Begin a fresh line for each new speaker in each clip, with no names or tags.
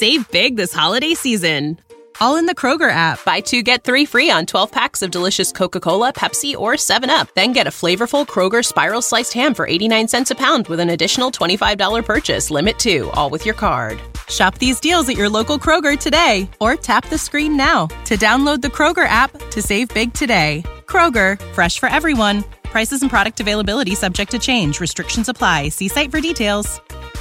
Save big this holiday season. All in the Kroger app. Buy 2, get 3 free on 12 packs of delicious Coca-Cola, Pepsi, or 7-Up. Then get a flavorful Kroger Spiral Sliced Ham for 89 cents a pound with an additional $25 purchase. Limit 2, all with your card. Shop these deals at your local Kroger today, or tap the screen now to download the Kroger app to save big today. Kroger, fresh for everyone. Prices and product availability subject to change. Restrictions apply. See site for details.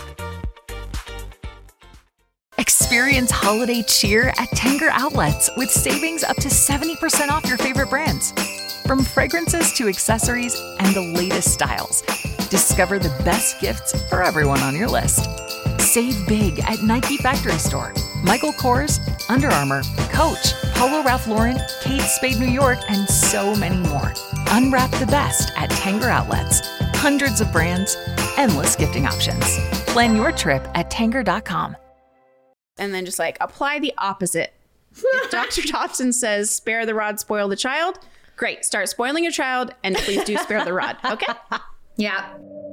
Experience holiday cheer at Tanger Outlets with savings up to 70% off your favorite brands. From fragrances to accessories and the latest styles, discover the best gifts for everyone on your list. Save big at Nike Factory Store, Michael Kors, Under Armour, Coach, Polo Ralph Lauren, Kate Spade New York, and so many more. Unwrap the best at Tanger Outlets. Hundreds of brands, endless gifting options. Plan your trip at Tanger.com.
And then just like apply the opposite. If Dr. Dobson says, spare the rod, spoil the child, great. Start spoiling your child and please do spare the rod. Okay?
Yeah.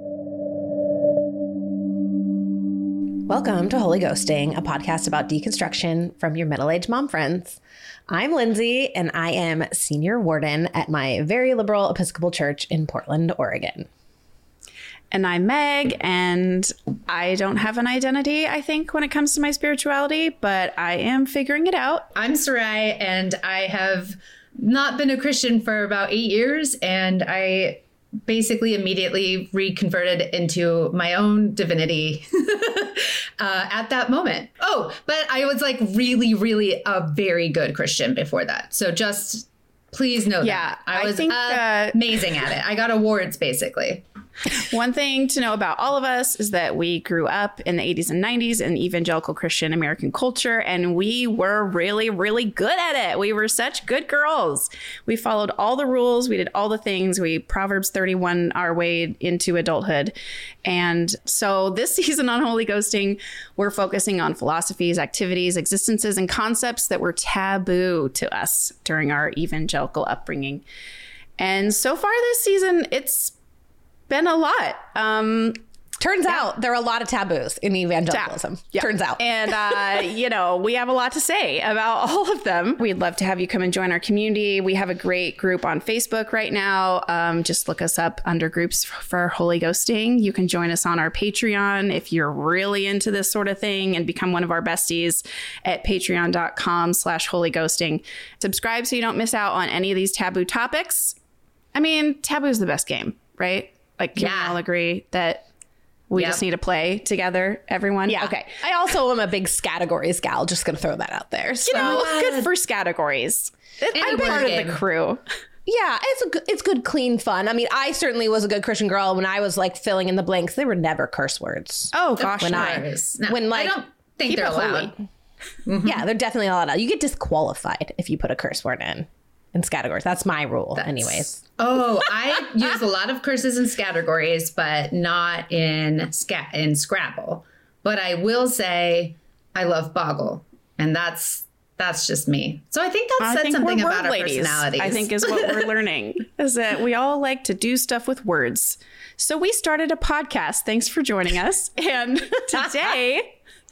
Welcome to Holy Ghosting, a podcast about deconstruction from your middle-aged mom friends. I'm Lindsay, and I am senior warden at my very liberal Episcopal church in Portland, Oregon.
And I'm Meg, and I don't have an identity, I think, when it comes to my spirituality, but I am figuring it out.
I'm Sarai, and I have not been a Christian for about 8 years, and I basically immediately reconverted into my own divinity at that moment. Oh, but I was like really, really a very good Christian before that. So just please know that. I was amazing at it. I got awards, basically.
One thing to know about all of us is that we grew up in the 80s and 90s in evangelical Christian American culture, and we were really, really good at it. We were such good girls. We followed all the rules. We did all the things. We Proverbs 31 our way into adulthood. And so this season on Holy Ghosting, we're focusing on philosophies, activities, existences, and concepts that were taboo to us during our evangelical upbringing. And so far this season, it's been a lot.
Turns out there are a lot of taboos in evangelicalism.
Yeah.
Turns out.
And, we have a lot to say about all of them. We'd love to have you come and join our community. We have a great group on Facebook right now. Just look us up under groups for Holy Ghosting. You can join us on our Patreon if you're really into this sort of thing and become one of our besties at patreon.com/Holy Ghosting. Subscribe so you don't miss out on any of these taboo topics. I mean, taboo is the best game, right? Like, can we all agree that we just need to play together, everyone?
Yeah. Okay. I also am a big categories gal. Just going to throw that out there. So.
Good for categories. I'm part of the crew.
Yeah, it's good, clean fun. I mean, I certainly was a good Christian girl when I was like filling in the blanks. They were never curse words.
Oh gosh,
I don't think they're allowed.
Mm-hmm. Yeah, they're definitely not allowed. You get disqualified if you put a curse word in categories. That's my rule, anyways.
Oh, I use a lot of curses in categories, but not in Scrabble. But I will say I love Boggle, and that's just me. So I think that said something about our personalities.
I think is what we're learning is that we all like to do stuff with words. So we started a podcast. Thanks for joining us. And today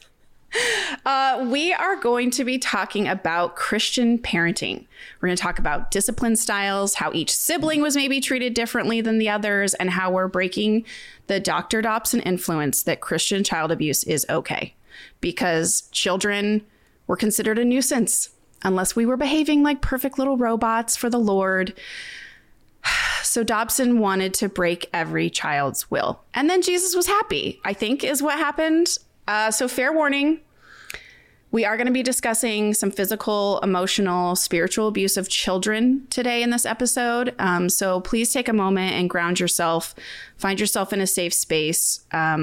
we are going to be talking about Christian parenting. We're going to talk about discipline styles, how each sibling was maybe treated differently than the others, and how we're breaking the Dr. Dobson influence that Christian child abuse is okay. Because children were considered a nuisance unless we were behaving like perfect little robots for the Lord. So Dobson wanted to break every child's will. And then Jesus was happy, I think is what happened. So fair warning, we are going to be discussing some physical, emotional, spiritual abuse of children today in this episode. So please take a moment and ground yourself, find yourself in a safe space.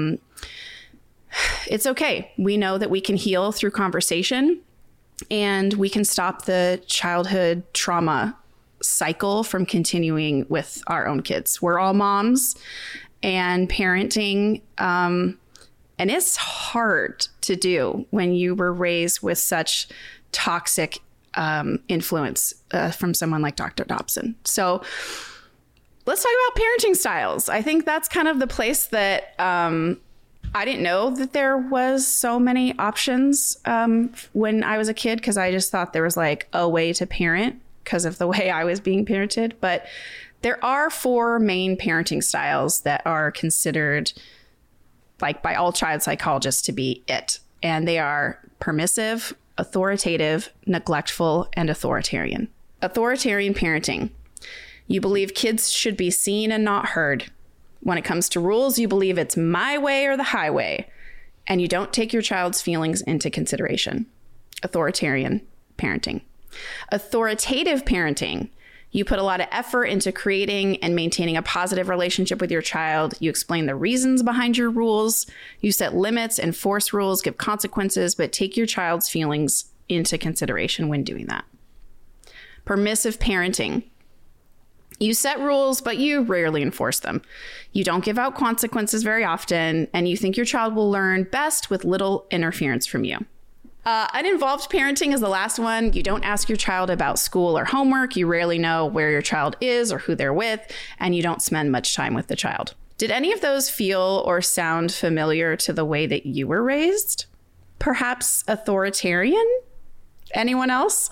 It's okay. We know that we can heal through conversation, and we can stop the childhood trauma cycle from continuing with our own kids. We're all moms, and parenting, and it's hard to do when you were raised with such toxic influence from someone like Dr. Dobson. So let's talk about parenting styles. I think that's kind of the place that I didn't know that there was so many options when I was a kid, because I just thought there was like a way to parent because of the way I was being parented. But there are 4 main parenting styles that are considered, like, by all child psychologists to be it. And they are permissive, authoritative, neglectful, and authoritarian. Authoritarian parenting. You believe kids should be seen and not heard. When it comes to rules, you believe it's my way or the highway, and you don't take your child's feelings into consideration. Authoritarian parenting. Authoritative parenting. You put a lot of effort into creating and maintaining a positive relationship with your child. You explain the reasons behind your rules. You set limits, enforce rules, give consequences, but take your child's feelings into consideration when doing that. Permissive parenting. You set rules, but you rarely enforce them. You don't give out consequences very often, and you think your child will learn best with little interference from you. Uninvolved parenting is the last one. You don't ask your child about school or homework. You rarely know where your child is or who they're with, and you don't spend much time with the child. Did any of those feel or sound familiar to the way that you were raised? Perhaps authoritarian? Anyone else?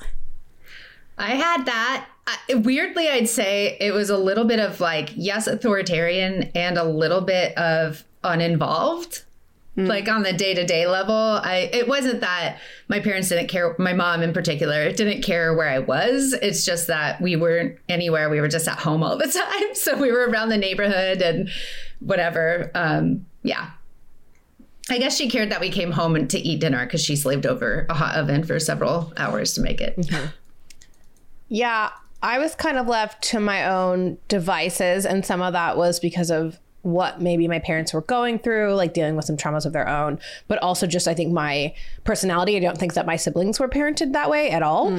I had that. Weirdly, I'd say it was a little bit of like, yes, authoritarian and a little bit of uninvolved. Like on the day-to-day level. It wasn't that my parents didn't care, my mom in particular didn't care where I was. It's just that we weren't anywhere. We were just at home all the time. So we were around the neighborhood and whatever. Yeah. I guess she cared that we came home to eat dinner because she slaved over a hot oven for several hours to make it.
Mm-hmm. Yeah, I was kind of left to my own devices, and some of that was because of what maybe my parents were going through, like dealing with some traumas of their own, but also just, I think, my personality. I don't think that my siblings were parented that way at all.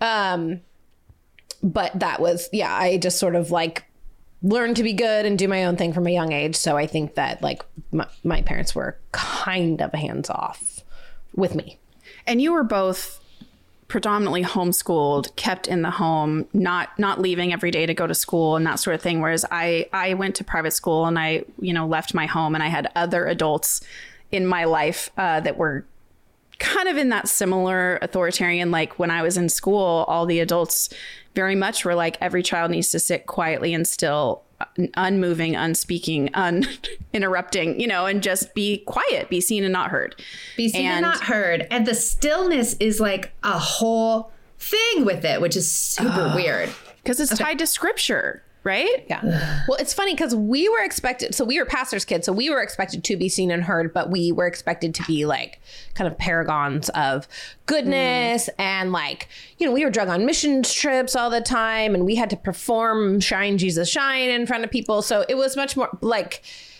But that was, yeah, I just sort of like learned to be good and do my own thing from a young age. So I think that like my parents were kind of hands off with me.
And you were both predominantly homeschooled, kept in the home, not leaving every day to go to school and that sort of thing. Whereas I went to private school and I, left my home, and I had other adults in my life that were kind of in that similar authoritarian. Like when I was in school, all the adults very much were like, every child needs to sit quietly and still, unmoving, unspeaking, uninterrupting, and just be quiet, be seen and not heard.
Be seen and not heard. And the stillness is like a whole thing with it, which is super weird.
Because it's tied to scripture, right?
Yeah. Well, it's funny because we were expected, so we were pastors' kids, so we were expected to be seen and heard, but we were expected to be like kind of paragons of goodness. And like, we were drug on missions trips all the time, and we had to perform Shine Jesus Shine in front of people. So it was much more like,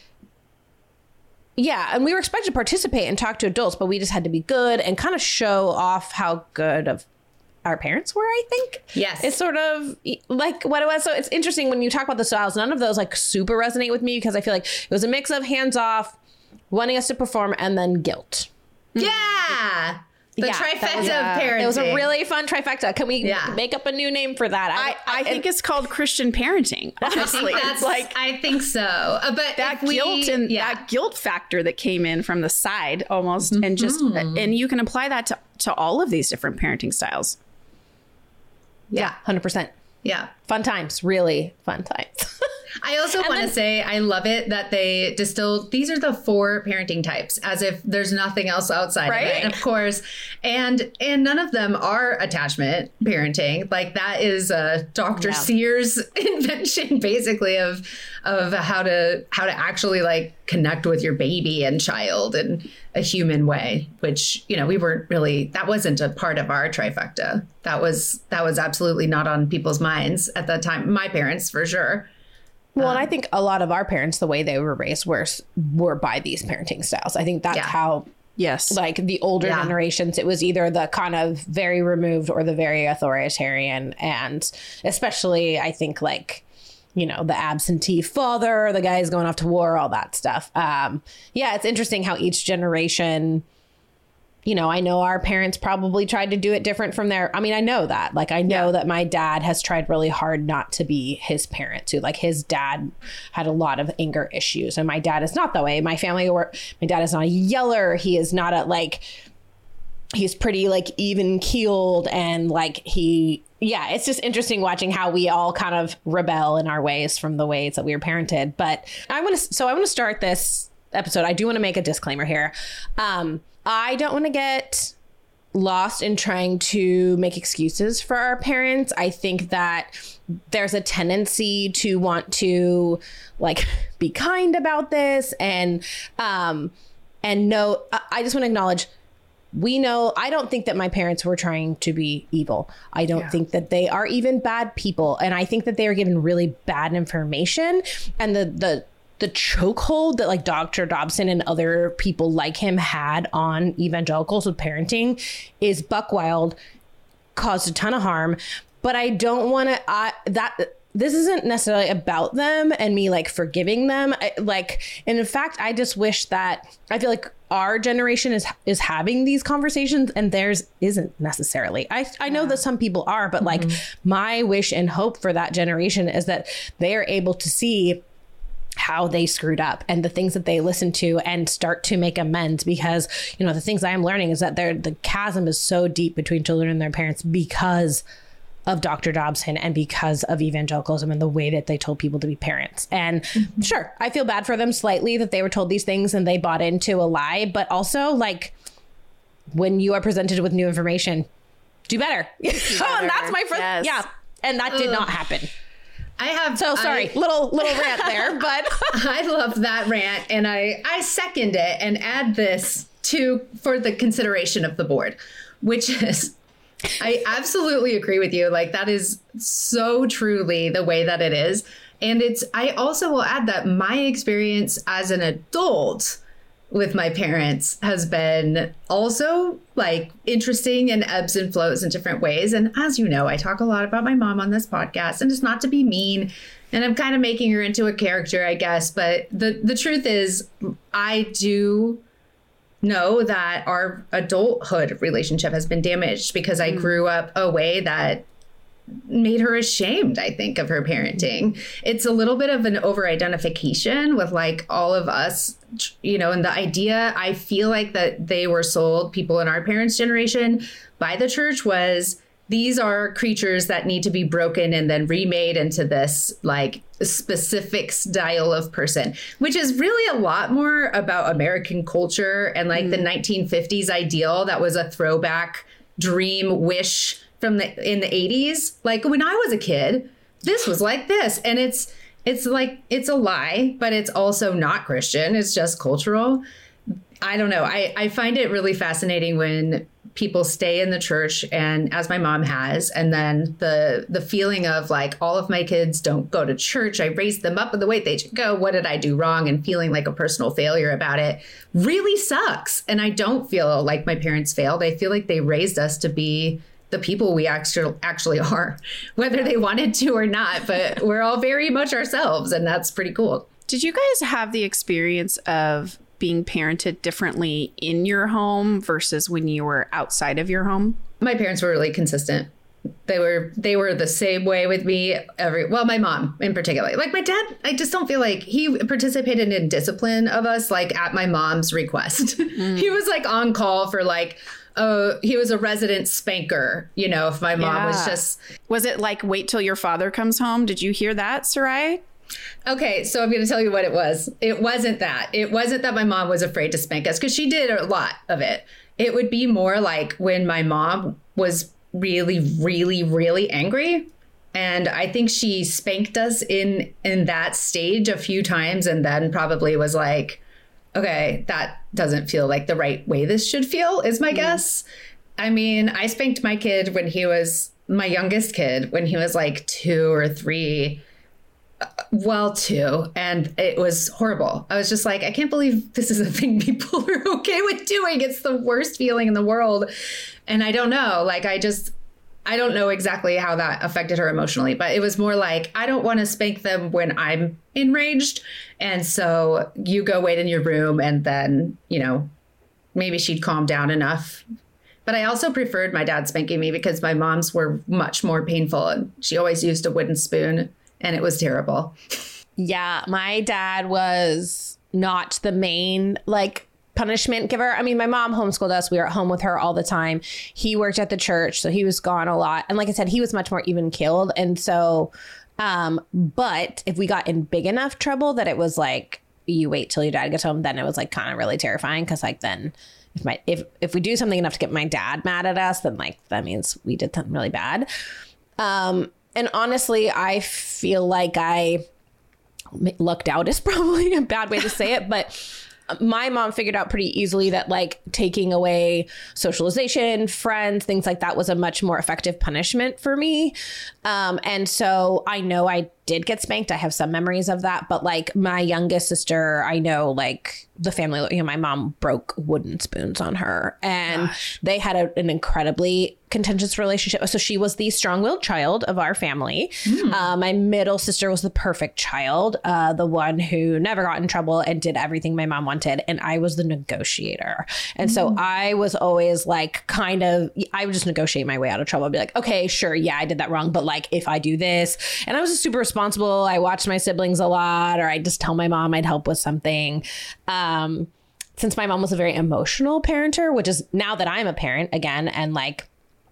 yeah. And we were expected to participate and talk to adults, but we just had to be good and kind of show off how good of our parents were, I think.
Yes.
It's sort of like what it was. So it's interesting when you talk about the styles, none of those like super resonate with me, because I feel like it was a mix of hands off, wanting us to perform, and then guilt.
Yeah. The trifecta of parenting.
It was a really fun trifecta. Can we make up a new name for that?
I think it's called Christian parenting. Honestly,
I think so. But
that guilt and that guilt factor that came in from the side almost, and just and you can apply that to all of these different parenting styles.
Yeah, 100%.
Yeah.
Fun times, really fun times.
I also want to say I love it that they distilled, these are the 4 parenting types, as if there's nothing else outside of it. And of course, and none of them are attachment parenting. Like that is Dr. Sears' invention, basically, of how to actually like connect with your baby and child in a human way, which, we weren't really, that wasn't a part of our trifecta. That was absolutely not on people's minds at that time. My parents, for sure.
Well, and I think a lot of our parents, the way they were raised, were by these parenting styles. I think that's how, like the older generations, it was either the kind of very removed or the very authoritarian. And especially, I think, like, the absentee father, the guys going off to war, all that stuff. It's interesting how each generation you know, I know our parents probably tried to do it different from their, I mean, I know that, like, I know that my dad has tried really hard not to be his parent too. Like, his dad had a lot of anger issues, and my dad is not that way. My dad is not a yeller. He is not a, like, he's pretty like even keeled, and like it's just interesting watching how we all kind of rebel in our ways from the ways that we were parented. But I want to start this episode. I do want to make a disclaimer here. I don't want to get lost in trying to make excuses for our parents. I think that there's a tendency to want to like be kind about this and no, I just want to acknowledge, I don't think that my parents were trying to be evil. I don't think that they are even bad people. And I think that they are given really bad information, and the chokehold that like Dr. Dobson and other people like him had on evangelicals with parenting is buck wild, caused a ton of harm. But I don't want to, this isn't necessarily about them and me like forgiving them. And in fact, I just wish that, I feel like our generation is having these conversations and theirs isn't necessarily. I know that some people are, but like my wish and hope for that generation is that they are able to see how they screwed up and the things that they listen to and start to make amends, because, you know, the things I am learning is that the chasm is so deep between children and their parents because of Dr. Dobson and because of evangelicalism and the way that they told people to be parents. And sure, I feel bad for them slightly that they were told these things and they bought into a lie, but also like when you are presented with new information, do better. And that's my first, and that did not happen. Little rant there, but
I love that rant, and I second it and add this for the consideration of the board, which is, I absolutely agree with you. Like, that is so truly the way that it is. And I also will add that my experience as an adult with my parents has been also like interesting and ebbs and flows in different ways. And as you know, I talk a lot about my mom on this podcast, and it's not to be mean, and I'm kind of making her into a character, I guess. But the truth is, I do know that our adulthood relationship has been damaged because I grew up a way that made her ashamed, I think, of her parenting. It's a little bit of an over-identification with like all of us, you know, and the idea, I feel like that they were sold, people in our parents' generation, by the church was, these are creatures that need to be broken and then remade into this like specific style of person, which is really a lot more about American culture and like the 1950s ideal that was a throwback dream wish in the 80s. Like when I was a kid, this was like this. And it's like, it's a lie, but it's also not Christian. It's just cultural. I don't know. I find it really fascinating when people stay in the church, and as my mom has, and then the feeling of like, all of my kids don't go to church. I raised them up in the way they should go. What did I do wrong? And feeling like a personal failure about it really sucks. And I don't feel like my parents failed. I feel like they raised us to be the people we actually are, whether they wanted to or not, but we're all very much ourselves, and that's pretty cool.
Did you guys have the experience of being parented differently in your home versus when you were outside of your home?
My parents were really consistent. They were the same way with me my mom in particular. Like my dad, I just don't feel like he participated in discipline of us like at my mom's request. He was like on call for like, he was a resident spanker, you know, if my mom was just...
Was it like, wait till your father comes home? Did you hear that, Sarai?
Okay, so I'm going to tell you what it was. It wasn't that. It wasn't that my mom was afraid to spank us, because she did a lot of it. It would be more like when my mom was really, really, really angry. And I think she spanked us in that stage a few times, and then probably was like, okay, that doesn't feel like the right way this should feel, is my guess. I mean, I spanked my kid when he was my youngest kid, when he was like 2 or 3. 2. And it was horrible. I was just like, I can't believe this is a thing people are okay with doing. It's the worst feeling in the world. And I don't know, like, I don't know exactly how that affected her emotionally, but it was more like, I don't want to spank them when I'm enraged. And so you go wait in your room and then, you know, maybe she'd calm down enough. But I also preferred my dad spanking me because my mom's were much more painful. And she always used a wooden spoon and it was terrible.
Yeah, my dad was not the main like punishment giver. I mean, my mom homeschooled us. We were at home with her all the time. He worked at the church, so he was gone a lot. And like I said, he was much more even-keeled. And so, but if we got in big enough trouble that it was like, you wait till your dad gets home, then it was like kind of really terrifying. Cause like then if we do something enough to get my dad mad at us, then like that means we did something really bad. And honestly, I feel like I lucked out is probably a bad way to say it, but my mom figured out pretty easily that like taking away socialization, friends, things like that was a much more effective punishment for me. And so I know I did get spanked. I have some memories of that. But like my youngest sister, I know like the family, you know, my mom broke wooden spoons on her and they had an incredibly contentious relationship. So she was the strong-willed child of our family. My middle sister was the perfect child, the one who never got in trouble and did everything my mom wanted. And I was the negotiator. And so I was always like I would just negotiate my way out of trouble. I'd be like, okay, sure. Yeah, I did that wrong. But like, if I do this, and I was super responsible. I watched my siblings a lot, or I'd just tell my mom I'd help with something. Since my mom was a very emotional parenter, which is now that I'm a parent again, and like,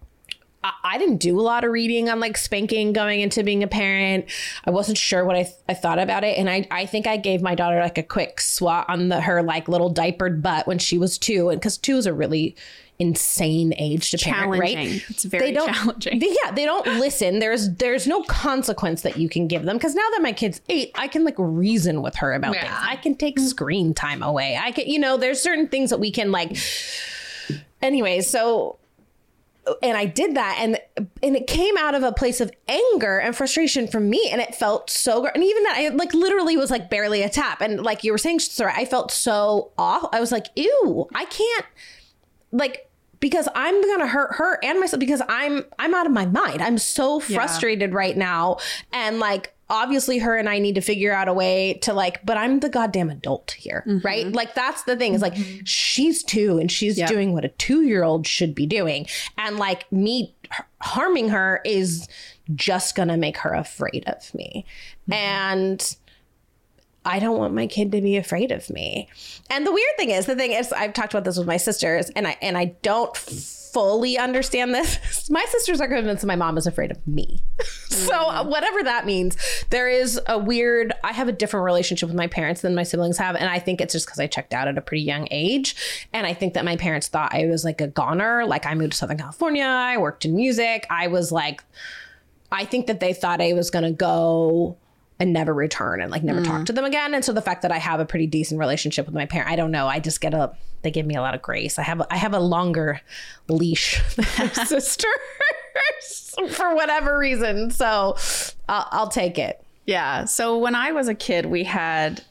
I didn't do a lot of reading on like spanking going into being a parent. I wasn't sure what I thought about it. And I think I gave my daughter like a quick swat on her like little diapered butt when she was 2. And because 2 is a really insane age to parent, right?
It's very challenging.
They don't listen. There's no consequence that you can give them. Because now that my kid's 8, I can like reason with her about things. I can take screen time away. I can, there's certain things that we can like. Anyways, so. And I did that, and it came out of a place of anger and frustration from me, and it felt so good. And even that, I like literally was like barely a tap, and like you were saying, Sarah, I felt so off. I was like, ew, I can't, like, because I'm gonna hurt her and myself because I'm out of my mind. I'm so frustrated right now, and like. Obviously her and I need to figure out a way to like, but I'm the goddamn adult here, right? Like that's the thing is like, she's 2 and she's doing what a 2-year-old should be doing. And like me harming her is just gonna make her afraid of me. And I don't want my kid to be afraid of me. And the weird thing is, I've talked about this with my sisters and I don't fully understand this. My sisters are convinced my mom is afraid of me. So whatever that means, there is I have a different relationship with my parents than my siblings have. And I think it's just because I checked out at a pretty young age. And I think that my parents thought I was like a goner. Like I moved to Southern California. I worked in music. I think that they thought I was going to go and never return and like never talk to them again. And so the fact that I have a pretty decent relationship with my parent, I don't know. I just they give me a lot of grace. I have a longer leash than my sister for whatever reason. So I'll take it.
Yeah. So when I was a kid, we had,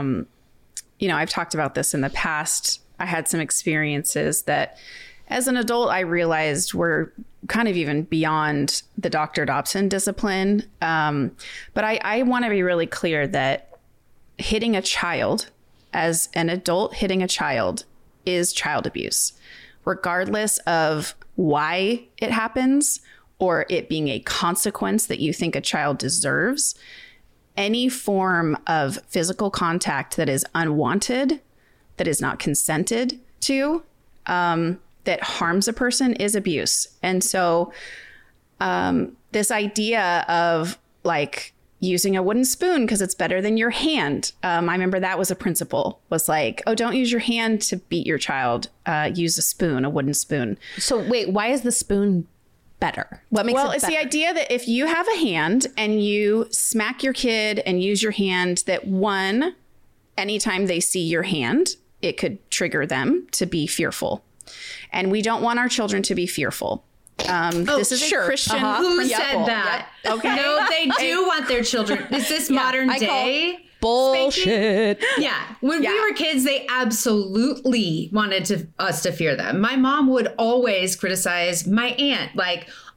I've talked about this in the past. I had some experiences that as an adult, I realized were kind of even beyond the Dr. Dobson discipline. But I want to be really clear that hitting a child as an adult, hitting a child is child abuse, regardless of why it happens or it being a consequence that you think a child deserves. Any form of physical contact that is unwanted, that is not consented to, that harms a person is abuse. And so this idea of like using a wooden spoon because it's better than your hand. I remember that was a principle, was like, oh, don't use your hand to beat your child. Use a spoon, a wooden spoon.
So wait, why is the spoon better? What makes it better?
Well, it's the idea that if you have a hand and you smack your kid and use your hand, that one, anytime they see your hand, it could trigger them to be fearful. And we don't want our children to be fearful. This is a Christian
Who
principle.
said that?
Yep. Okay.
No, they do want their children. Is this modern day?
Bullshit.
Yeah. When we were kids, they absolutely wanted us to fear them. My mom would always criticize my aunt, like,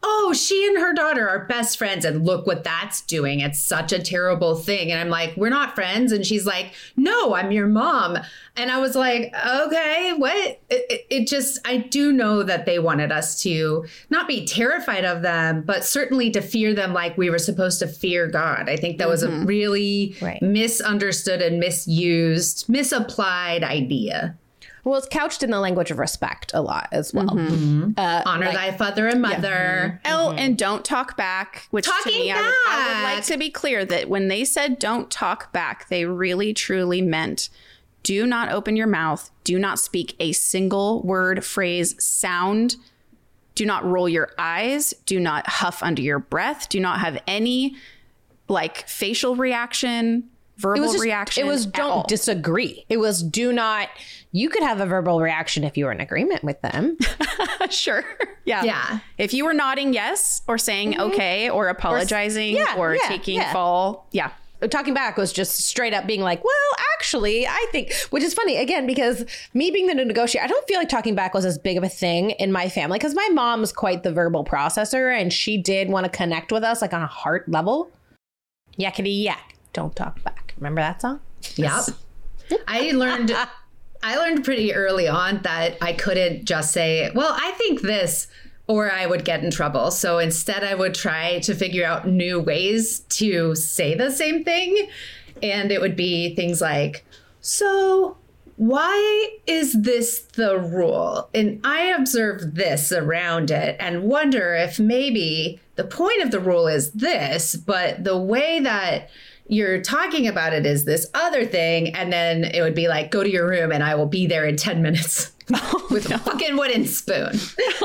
oh, she and her daughter are best friends and look what that's doing. It's such a terrible thing. And I'm like, we're not friends. And she's like, no, I'm your mom. And I was like, okay, what? It just, I do know that they wanted us to not be terrified of them, but certainly to fear them like we were supposed to fear God. I think that was a really misunderstood and misused, misapplied idea.
Well, it's couched in the language of respect a lot as well.
Honor thy father and mother.
Oh, and don't talk back. Which
Talking
to me, I would
back.
like to be clear that when they said don't talk back, they really truly meant do not open your mouth. Do not speak a single word, phrase, sound. Do not roll your eyes. Do not huff under your breath. Do not have any like facial reaction, verbal reaction.
It was
at
don't
all.
disagree. It was do not. You could have a verbal reaction if you were in agreement with them.
Sure. Yeah.
Yeah.
If you were nodding yes or saying okay or apologizing or taking fall. Yeah.
Talking back was just straight up being like, well, actually, I think, which is funny, again, because me being the negotiator, I don't feel like talking back was as big of a thing in my family because my mom was quite the verbal processor and she did want to connect with us like on a heart level. Yakety yak, don't talk back. Remember that song?
Yep. I learned pretty early on that I couldn't just say, well, I think this, or I would get in trouble. So instead, I would try to figure out new ways to say the same thing. And it would be things like, so why is this the rule? And I observe this around it and wonder if maybe the point of the rule is this, but the way that you're talking about it is this other thing. And then it would be like, go to your room and I will be there in 10 minutes with a fucking wooden spoon.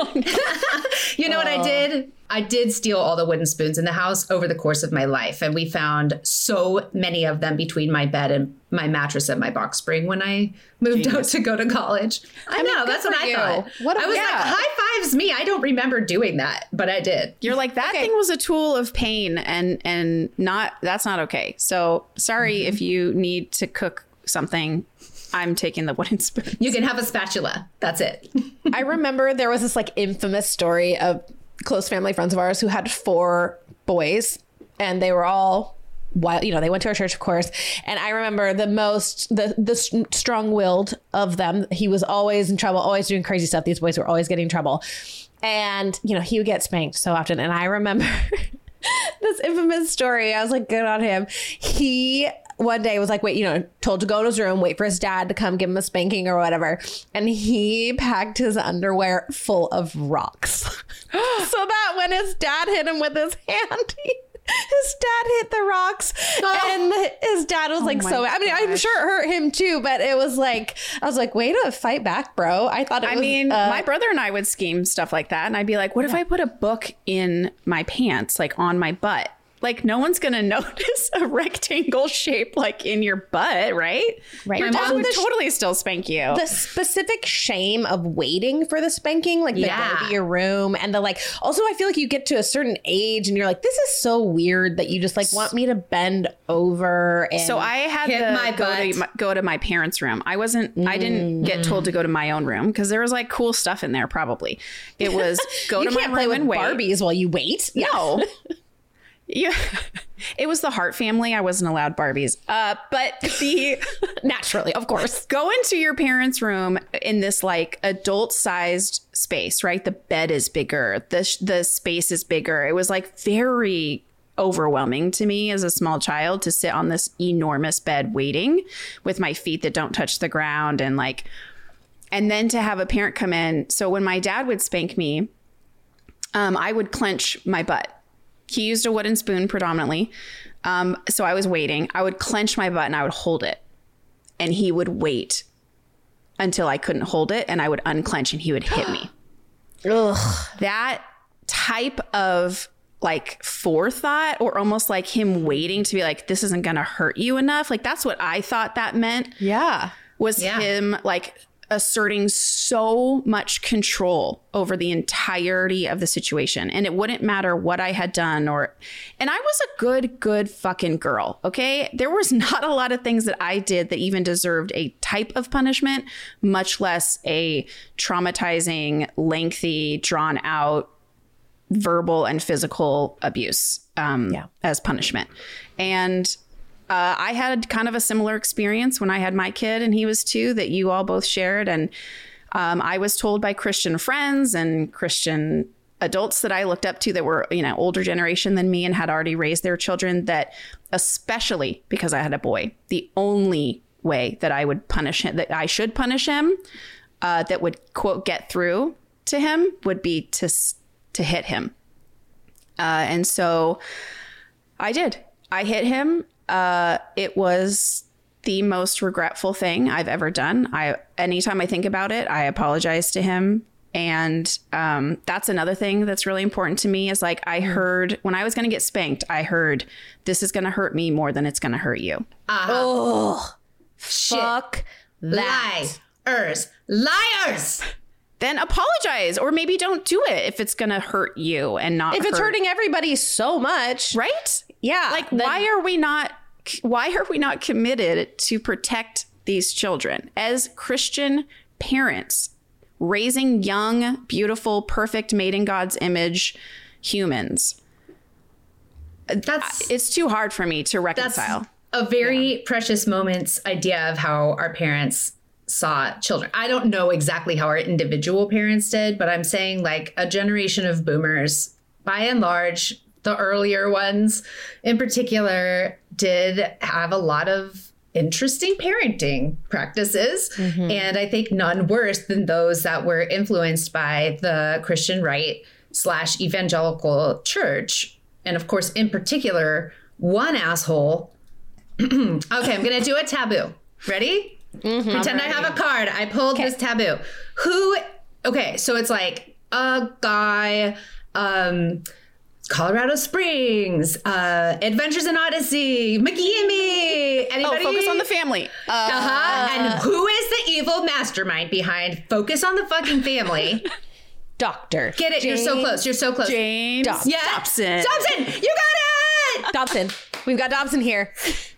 You know what I did? I did steal all the wooden spoons in the house over the course of my life. And we found so many of them between my bed and my mattress and my box spring when I moved out to go to college. I know, that's what I thought. I was like, high fives me. I don't remember doing that, but I did.
You're like, that thing was a tool of pain and not, that's not okay. So sorry if you need to cook something. I'm taking the wooden spoon.
You can have a spatula. That's it.
I remember there was this like infamous story of close family friends of ours who had 4 boys and they were all wild. You know, they went to our church, of course. And I remember the strong-willed of them. He was always in trouble, always doing crazy stuff. These boys were always getting in trouble. And, you know, he would get spanked so often. And I remember this infamous story. I was like, good on him. He one day was like, wait, you know, told to go to his room, wait for his dad to come give him a spanking or whatever. And he packed his underwear full of rocks. So that when his dad hit him with his hand, his dad hit the rocks. And his dad was like, so, I mean, I'm sure it hurt him too, but it was like, I was like, way to fight back, bro. I thought it was,
my brother and I would scheme stuff like that. And I'd be like, what if I put a book in my pants, like on my butt? Like, no one's going to notice a rectangle shape like in your butt, right?
Right.
Your dad would totally still spank you.
The specific shame of waiting for the spanking, like the go to your room. And the like, also, I feel like you get to a certain age and you're like, this is so weird that you just like want me to bend over. And
so I had to go to my parents' room. I didn't get told to go to my own room because there was like cool stuff in there probably. It was go to my room
play with
and wait.
Barbies while you wait.
No. Yeah, it was the Hart family. I wasn't allowed Barbies. But
naturally, of course,
go into your parents' room in this like adult-sized space, right? The bed is bigger. The space is bigger. It was like very overwhelming to me as a small child to sit on this enormous bed waiting with my feet that don't touch the ground and then to have a parent come in. So when my dad would spank me, I would clench my butt. He used a wooden spoon predominantly. So I was waiting. I would clench my butt and I would hold it. And he would wait until I couldn't hold it. And I would unclench and he would hit me.
Ugh.
That type of like forethought or almost like him waiting to be like, this isn't going to hurt you enough. Like that's what I thought that meant.
Yeah.
Was him like asserting so much control over the entirety of the situation. And it wouldn't matter what I had done and I was a good fucking girl. Okay. There was not a lot of things that I did that even deserved a type of punishment, much less a traumatizing, lengthy, drawn out verbal and physical abuse as punishment. And I had kind of a similar experience when I had my kid and he was 2 that you all both shared. And I was told by Christian friends and Christian adults that I looked up to that were, older generation than me and had already raised their children, that especially because I had a boy, the only way that I would punish him, that I should punish him, that would, quote, get through to him would be to hit him. And so I did. I hit him. It was the most regretful thing I've ever done. Anytime I think about it, I apologize to him. And that's another thing that's really important to me is like, I heard when I was going to get spanked, I heard this is going to hurt me more than it's going to hurt you.
Oh, fuck that.
Liars.
Then apologize, or maybe don't do it if it's going to hurt you and not
if it's hurting everybody so much.
Right?
Yeah.
Like, why are we not committed to protect these children as Christian parents raising young, beautiful, perfect, made in God's image humans? It's too hard for me to reconcile.
That's a very precious moments idea of how our parents saw children. I don't know exactly how our individual parents did, but I'm saying like a generation of boomers, by and large, the earlier ones in particular, did have a lot of interesting parenting practices. Mm-hmm. And I think none worse than those that were influenced by the Christian right / evangelical church. And of course, in particular, one asshole. Okay, I'm going to do a taboo. Ready? Mm-hmm. Pretend I have a card. I pulled this taboo. Okay, so it's like a guy, Colorado Springs, Adventures in Odyssey, McGeemy. Anybody?
Focus on the family.
And who is the evil mastermind behind Focus on the fucking Family?
Doctor.
Get it?
James,
you're so close. You're so close.
James
Dobson. Dobson, you got it!
Dobson. We've got Dobson here.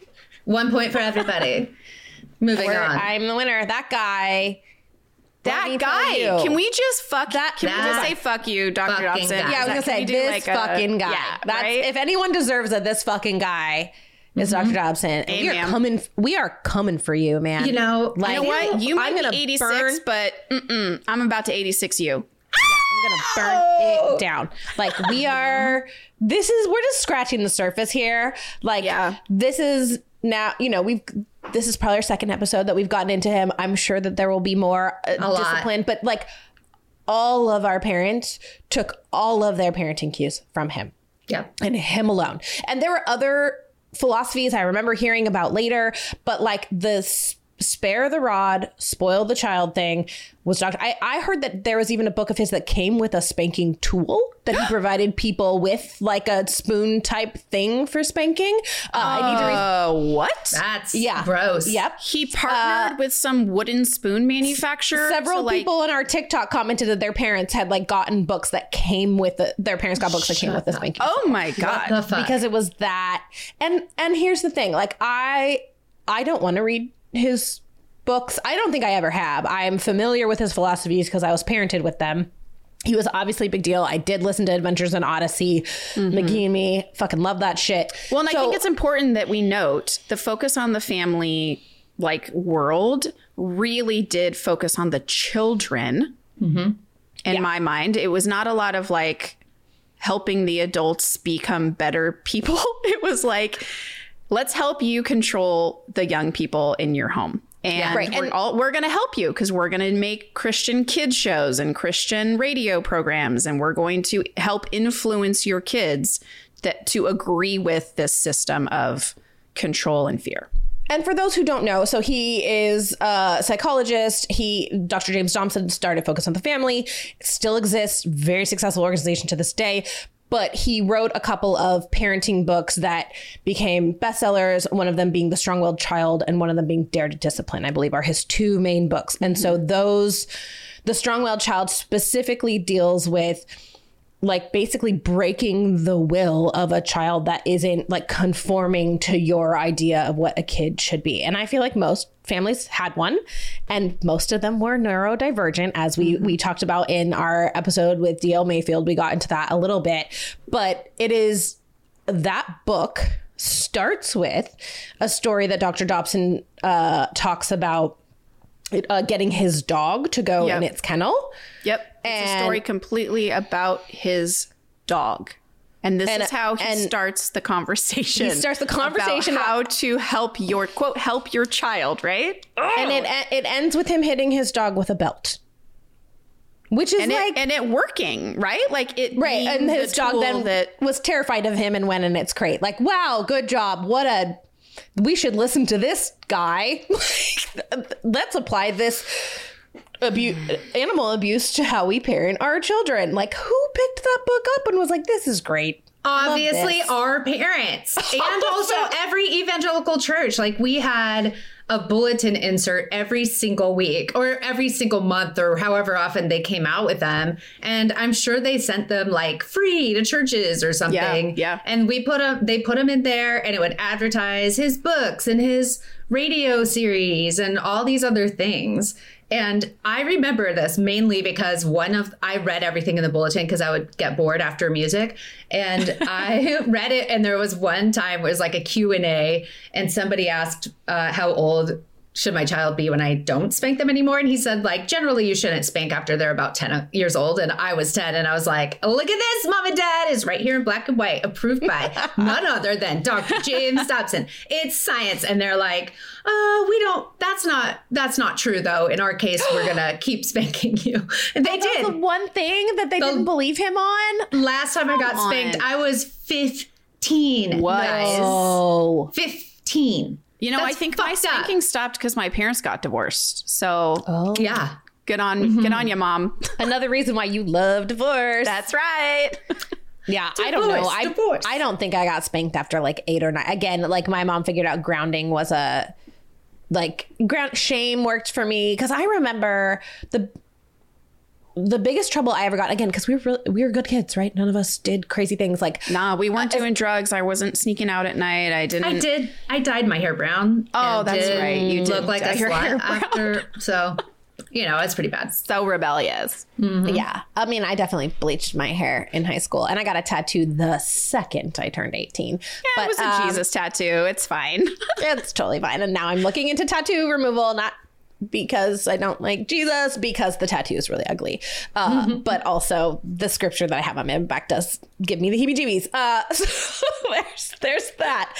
1 point for everybody. Moving on.
I'm the winner. That guy.
That guy. Can we just fuck that? Can we just say fuck you, Dr. Dobson?
Guy. Yeah, I was gonna say this fucking guy. Yeah, that's right? If anyone deserves it, this fucking guy is Dr. Dobson. And we are coming for you, man.
You know what? You might be 86, but I'm about to 86 you.
I'm gonna burn it down. Like we're just scratching the surface here. Like this is now, this is probably our second episode that we've gotten into him. I'm sure that there will be more discipline, but like all of our parents took all of their parenting cues from him.
Yeah.
And him alone. And there were other philosophies I remember hearing about later, but like the spare the rod, spoil the child thing was Dr. I heard that there was even a book of his that came with a spanking tool that he provided people with, like a spoon type thing for spanking. I need to read.
What?
That's gross.
Yep.
He partnered with some wooden spoon manufacturer.
Several people on our TikTok commented that their parents had like gotten books that came with their parents got books that came with the spanking.
Oh my God.
What the fuck?
Because it was that. And here's the thing. Like I don't want to read his books. I don't think I ever have. I am familiar with his philosophies because I was parented with them. He was obviously a big deal. I did listen to Adventures in Odyssey. McGee and me fucking love that shit.
Well, and I think it's important that we note the Focus on the Family world really did focus on the children. Mm-hmm. In my mind, it was not a lot of helping the adults become better people. It was like, let's help you control the young people in your home. And we're going to help you because we're going to make Christian kids shows and Christian radio programs. And we're going to help influence your kids to agree with this system of control and fear.
And for those who don't know, so he is a psychologist. Dr. James Dobson started Focus on the Family. It still exists. Very successful organization to this day. But he wrote a couple of parenting books that became bestsellers, one of them being The Strong-Willed Child and one of them being Dare to Discipline, I believe, are his two main books. And so The Strong-Willed Child specifically deals with like basically breaking the will of a child that isn't like conforming to your idea of what a kid should be. And I feel like most families had one, and most of them were neurodivergent, as we talked about in our episode with D.L. Mayfield. We got into that a little bit, but it is, that book starts with a story that Dr. Dobson talks about getting his dog to go in its kennel.
Yep. It's a story completely about his dog. And this is how he starts the conversation. He starts the conversation about how to help your, quote, help your child, right?
And it ends with him hitting his dog with a belt. Which is
and it working, right? Like it,
right? And his dog then was terrified of him and went in its crate. Like, wow, good job! We should listen to this guy. Let's apply this animal abuse to how we parent our children. Like, who picked that book up and was like, this is great?
Obviously, our parents, and also every evangelical church. Like, we had a bulletin insert every single week or every single month or however often they came out with them. And I'm sure they sent them like free to churches or something.
Yeah.
And they put them in there, and it would advertise his books and his radio series and all these other things. And I remember this mainly because I read everything in the bulletin because I would get bored after music. And I read it, and there was one time where it was like a Q&A, and somebody asked how old should my child be when I don't spank them anymore? And he said, like, generally you shouldn't spank after they're about 10 years old. And I was 10, and I was like, look at this, Mom and Dad is right here in black and white, approved by none other than Dr. James Dobson. It's science. And they're like, that's not true though. In our case, we're going to keep spanking you. And they did.
The one thing that they didn't believe him on.
Last time I got spanked, I was 15.
What?
Guys. 15.
You know, I think my spanking stopped because my parents got divorced. So
yeah,
good on you, Mom.
Another reason why you love divorce.
That's right.
Yeah, I don't know. I don't think I got spanked after like 8 or 9. Again, like my mom figured out grounding was shame worked for me, because I remember the biggest trouble I ever got, again, because we were good kids, right? None of us did crazy things. Like,
nah, we weren't doing drugs. I wasn't sneaking out at night. I did.
I dyed my hair brown.
Oh, that's right. You did
look like a slut after. So, you know, it's pretty bad.
So rebellious.
Mm-hmm. Yeah. I mean, I definitely bleached my hair in high school, and I got a tattoo the second I turned 18.
Yeah, but, it was a Jesus tattoo. It's fine.
It's totally fine. And now I'm looking into tattoo removal, not because I don't like Jesus, because the tattoo is really ugly. But also the scripture that I have on my back does give me the heebie-jeebies. So there's that.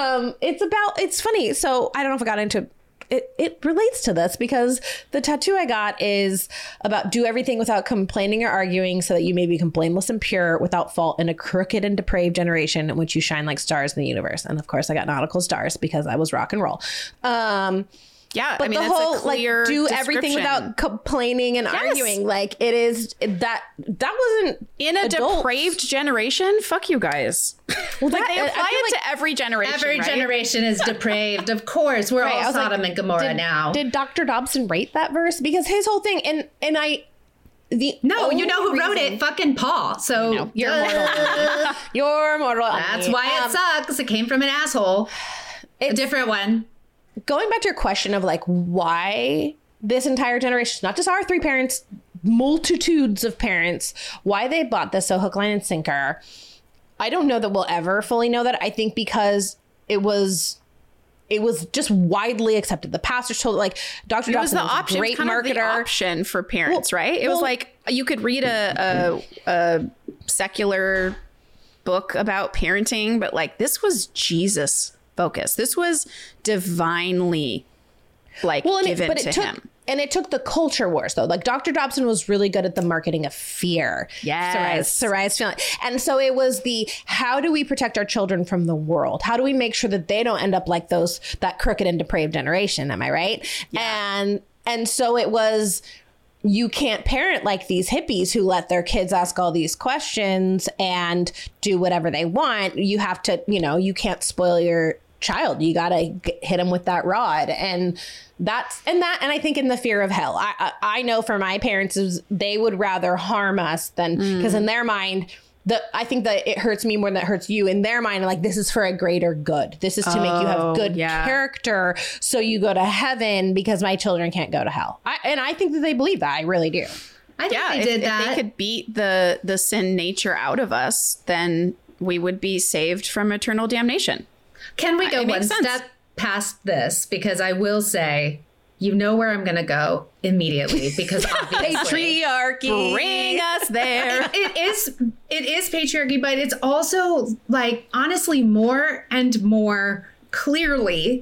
It's funny. So I don't know if I got into it relates to this, because the tattoo I got is about do everything without complaining or arguing, so that you may become blameless and pure without fault in a crooked and depraved generation in which you shine like stars in the universe. And of course I got nautical stars because I was rock and roll.
Yeah,
but
I mean,
the
that's
whole
a clear
do everything without complaining and arguing. Like, it is that wasn't
in a
adults.
Depraved generation. Fuck you guys. Well, like, they apply it to every generation.
Every generation is depraved. Of course, we're all Sodom and Gomorrah now.
Did Dr. Dobson write that verse? Because his whole thing, you
know who wrote it? Fucking Paul. So
no, you're mortal. You're mortal.
That's why it sucks. It came from an asshole. A different one.
Going back to your question of like why this entire generation, not just our 3 parents, multitudes of parents, why they bought this so hook, line, and sinker. I don't know that we'll ever fully know that. I think because it was just widely accepted. The pastors told, like, Dr. Dobson was a great marketer.
The option for parents, right? It was like you could read a secular book about parenting, but like this was Jesus focused. This was divinely given to him.
And it took the culture wars, though. Like, Dr. Dobson was really good at the marketing of fear.
Yes.
Sarai's feeling. And so it was how do we protect our children from the world? How do we make sure that they don't end up like that crooked and depraved generation? Am I right? Yeah. And so it was, you can't parent like these hippies who let their kids ask all these questions and do whatever they want. You have to, you can't spoil child. You got to hit them with that rod. And I think in the fear of hell, I know for my parents, they would rather harm us than, because in their mind, I think that it hurts me more than it hurts you. In their mind, like, this is for a greater good. This is to make you have good character, so you go to heaven, because my children can't go to hell. And I think that they believe that. I really do.
I think they did that. If they could beat the sin nature out of us, then we would be saved from eternal damnation.
Can we go one step past this? Because I will say, you know where I'm going to go immediately, because obviously
patriarchy,
bring us there.
It is patriarchy, but it's also, like, honestly, more and more clearly,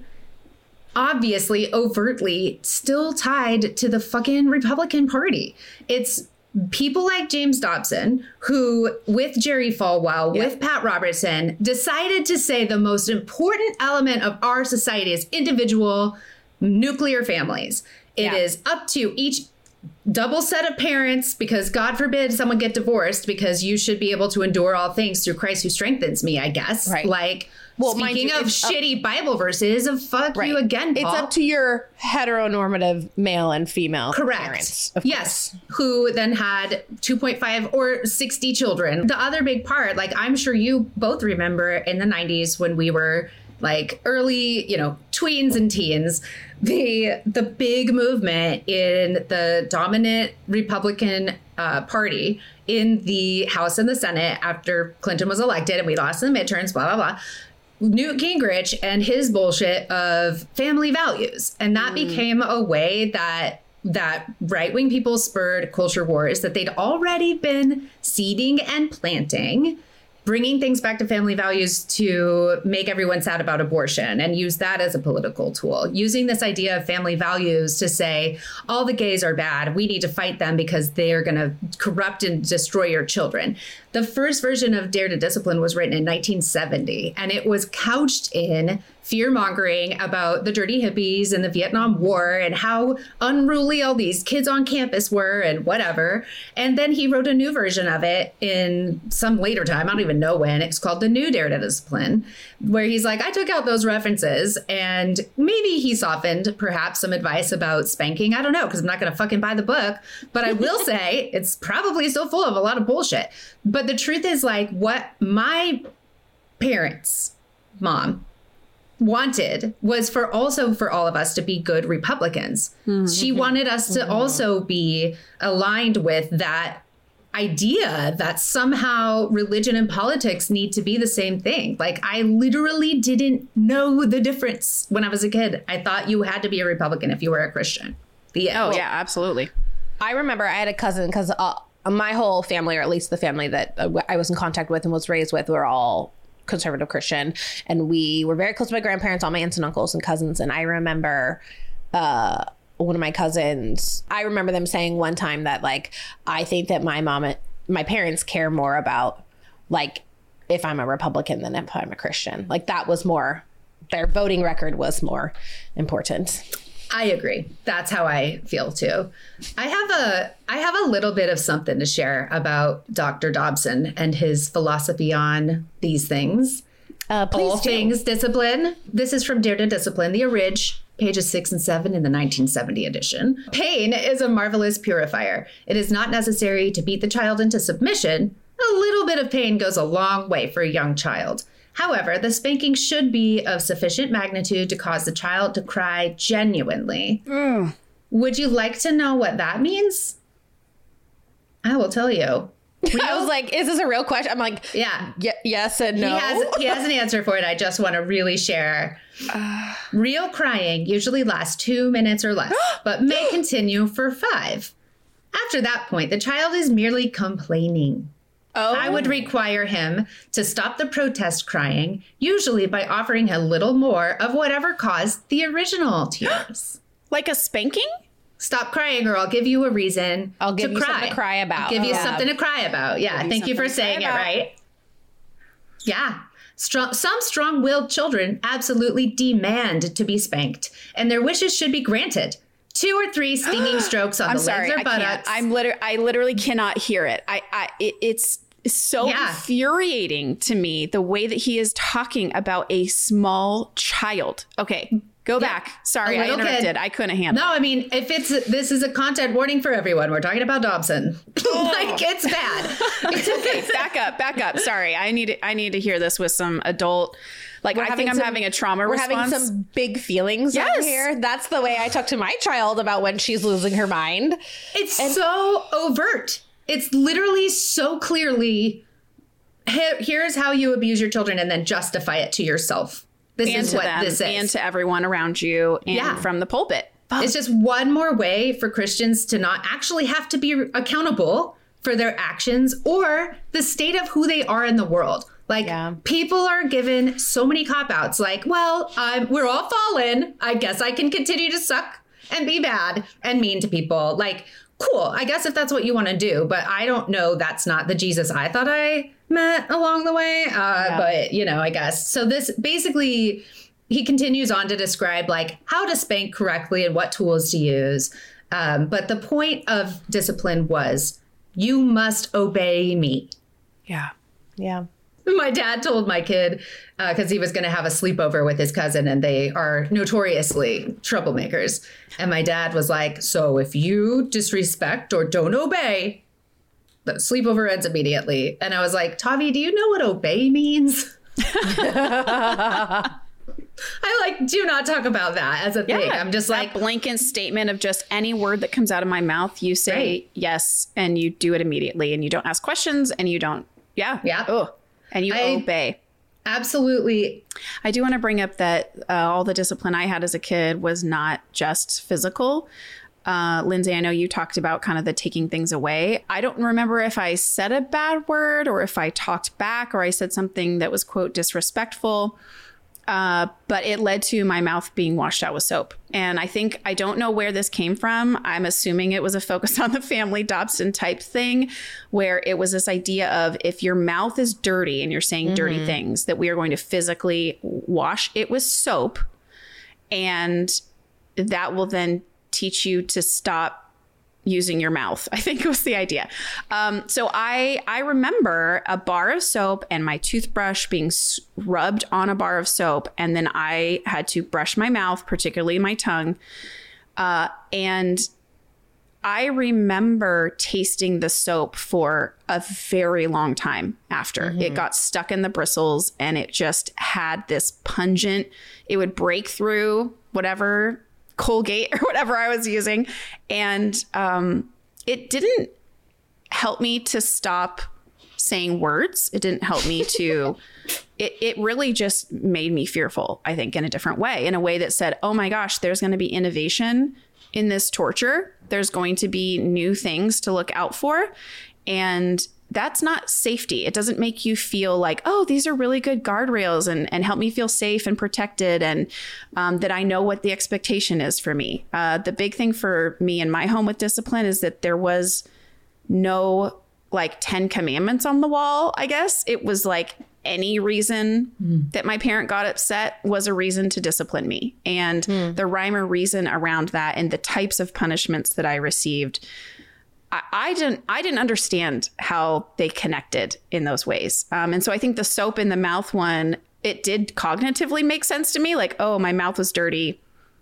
obviously, overtly still tied to the fucking Republican Party. It's people like James Dobson, who, with Jerry Falwell, with Pat Robertson, decided to say the most important element of our society is individual nuclear families. It is up to each double set of parents, because God forbid someone get divorced, because you should be able to endure all things through Christ who strengthens me, I guess.
Right.
Like,
well,
speaking of shitty Bible verses, of fuck you again, Paul.
It's up to your heteronormative male and female parents.
Yes. Who then had 2.5 or 60 children. The other big part, like, I'm sure you both remember in the 90s when we were like early, tweens and teens, the big movement in the dominant Republican party in the House and the Senate after Clinton was elected and we lost in the midterms, blah, blah, blah. Newt Gingrich and his bullshit of family values. And that became a way that right-wing people spurred culture wars that they'd already been seeding and planting, bringing things back to family values to make everyone sad about abortion and use that as a political tool. Using this idea of family values to say, all the gays are bad. We need to fight them because they're going to corrupt and destroy your children. The first version of Dare to Discipline was written in 1970, and it was couched in fear-mongering about the dirty hippies and the Vietnam War and how unruly all these kids on campus were and whatever. And then he wrote a new version of it in some later time. I don't even know when. It's called The New Dare to Discipline, where he's like, I took out those references and maybe he softened perhaps some advice about spanking. I don't know, because I'm not going to fucking buy the book. But I will say it's probably still full of a lot of bullshit. But the truth is, like, what my parents, mom, wanted was for all of us to be good Republicans. She wanted us to also be aligned with that idea that somehow religion and politics need to be the same thing. Like, I literally didn't know the difference when I was a kid. I thought you had to be a Republican if you were a Christian.
Yeah, absolutely.
I remember I had a cousin, because my whole family, or at least the family that I was in contact with and was raised with, were all conservative Christian, and we were very close to my grandparents, all my aunts and uncles and cousins. And I remember one of my cousins, I remember them saying one time that, like, I think that my parents care more about, like, if I'm a Republican than if I'm a Christian. Like, that was more, their voting record was more important.
I agree. That's how I feel too. I have a little bit of something to share about Dr. Dobson and his philosophy on these things. All things discipline. This is from Dare to Discipline, the Orig, pages 6 and 7 in the 1970 edition. Pain is a marvelous purifier. It is not necessary to beat the child into submission. A little bit of pain goes a long way for a young child. However, the spanking should be of sufficient magnitude to cause the child to cry genuinely. Would you like to know what that means? I will tell you.
I was like, is this a real question? I'm like, yeah, yes and no.
He has an answer for it. I just want to really share. Real crying usually lasts 2 minutes or less, but may continue for 5. After that point, the child is merely complaining. I would require him to stop the protest crying, usually by offering a little more of whatever caused the original tears.
Like a spanking?
Stop crying or I'll give you a reason
I'll give you something to cry about.
I'll give you something to cry about. Yeah, thank you for saying it right. Yeah. Some strong-willed children absolutely demand to be spanked, and their wishes should be granted. 2 or 3 stinging strokes on the legs or buttocks.
I literally cannot hear it. is so infuriating to me, the way that he is talking about a small child. Okay, go back. Sorry, I interrupted. Kid. I couldn't handle it.
No, I mean, this is a content warning for everyone. We're talking about Dobson. Like, it's bad.
It's okay. Back up. Sorry, I need to hear this with some adult. Like, I think I'm having a trauma response.
We're having some big feelings over here. That's the way I talk to my child about when she's losing her mind.
It's so overt. It's literally so clearly, here's how you abuse your children, and then justify it to yourself. This is what this is.
And to everyone around you, and from the pulpit.
It's just one more way for Christians to not actually have to be accountable for their actions or the state of who they are in the world. Like, people are given so many cop-outs. Like, well, we're all fallen. I guess I can continue to suck and be bad and mean to people. Like, cool. I guess if that's what you want to do. But I don't know. That's not the Jesus I thought I met along the way. But, I guess. So this basically, he continues on to describe, like, how to spank correctly and what tools to use. But the point of discipline was, you must obey me.
Yeah.
My dad told my kid, because he was going to have a sleepover with his cousin, and they are notoriously troublemakers. And my dad was like, so if you disrespect or don't obey, the sleepover ends immediately. And I was like, Tavi, do you know what obey means? I do not talk about that as a thing. I'm just
that blanket statement of just any word that comes out of my mouth, you say yes, and you do it immediately, and you don't ask questions, and you don't. And you obey.
Absolutely.
I do want to bring up that all the discipline I had as a kid was not just physical. Lindsay, I know you talked about kind of the taking things away. I don't remember if I said a bad word or if I talked back or I said something that was, quote, disrespectful. But it led to my mouth being washed out with soap. And I don't know where this came from. I'm assuming it was a focus on the family Dobson type thing, where it was this idea of, if your mouth is dirty and you're saying dirty things, that we are going to physically wash it with soap. And that will then teach you to stop using your mouth, I think was the idea. So I remember a bar of soap and my toothbrush being rubbed on a bar of soap. And then I had to brush my mouth, particularly my tongue. And I remember tasting the soap for a very long time after. It got stuck in the bristles, and it just had this pungent, it would break through whatever Colgate or whatever I was using. And it didn't help me to stop saying words. It didn't help me to, it really just made me fearful, I think, in a different way, in a way that said, oh my gosh, there's going to be innovation in this torture. There's going to be new things to look out for. And that's not safety. It doesn't make you feel like, oh, these are really good guardrails and help me feel safe and protected, and that I know what the expectation is for me. The big thing for me in my home with discipline is that there was no 10 commandments on the wall, I guess. It was like any reason that my parent got upset was a reason to discipline me. And the rhyme or reason around that and the types of punishments that I received, I didn't understand how they connected in those ways. And so I think the soap in the mouth one, it did cognitively make sense to me. Like, oh, my mouth was dirty,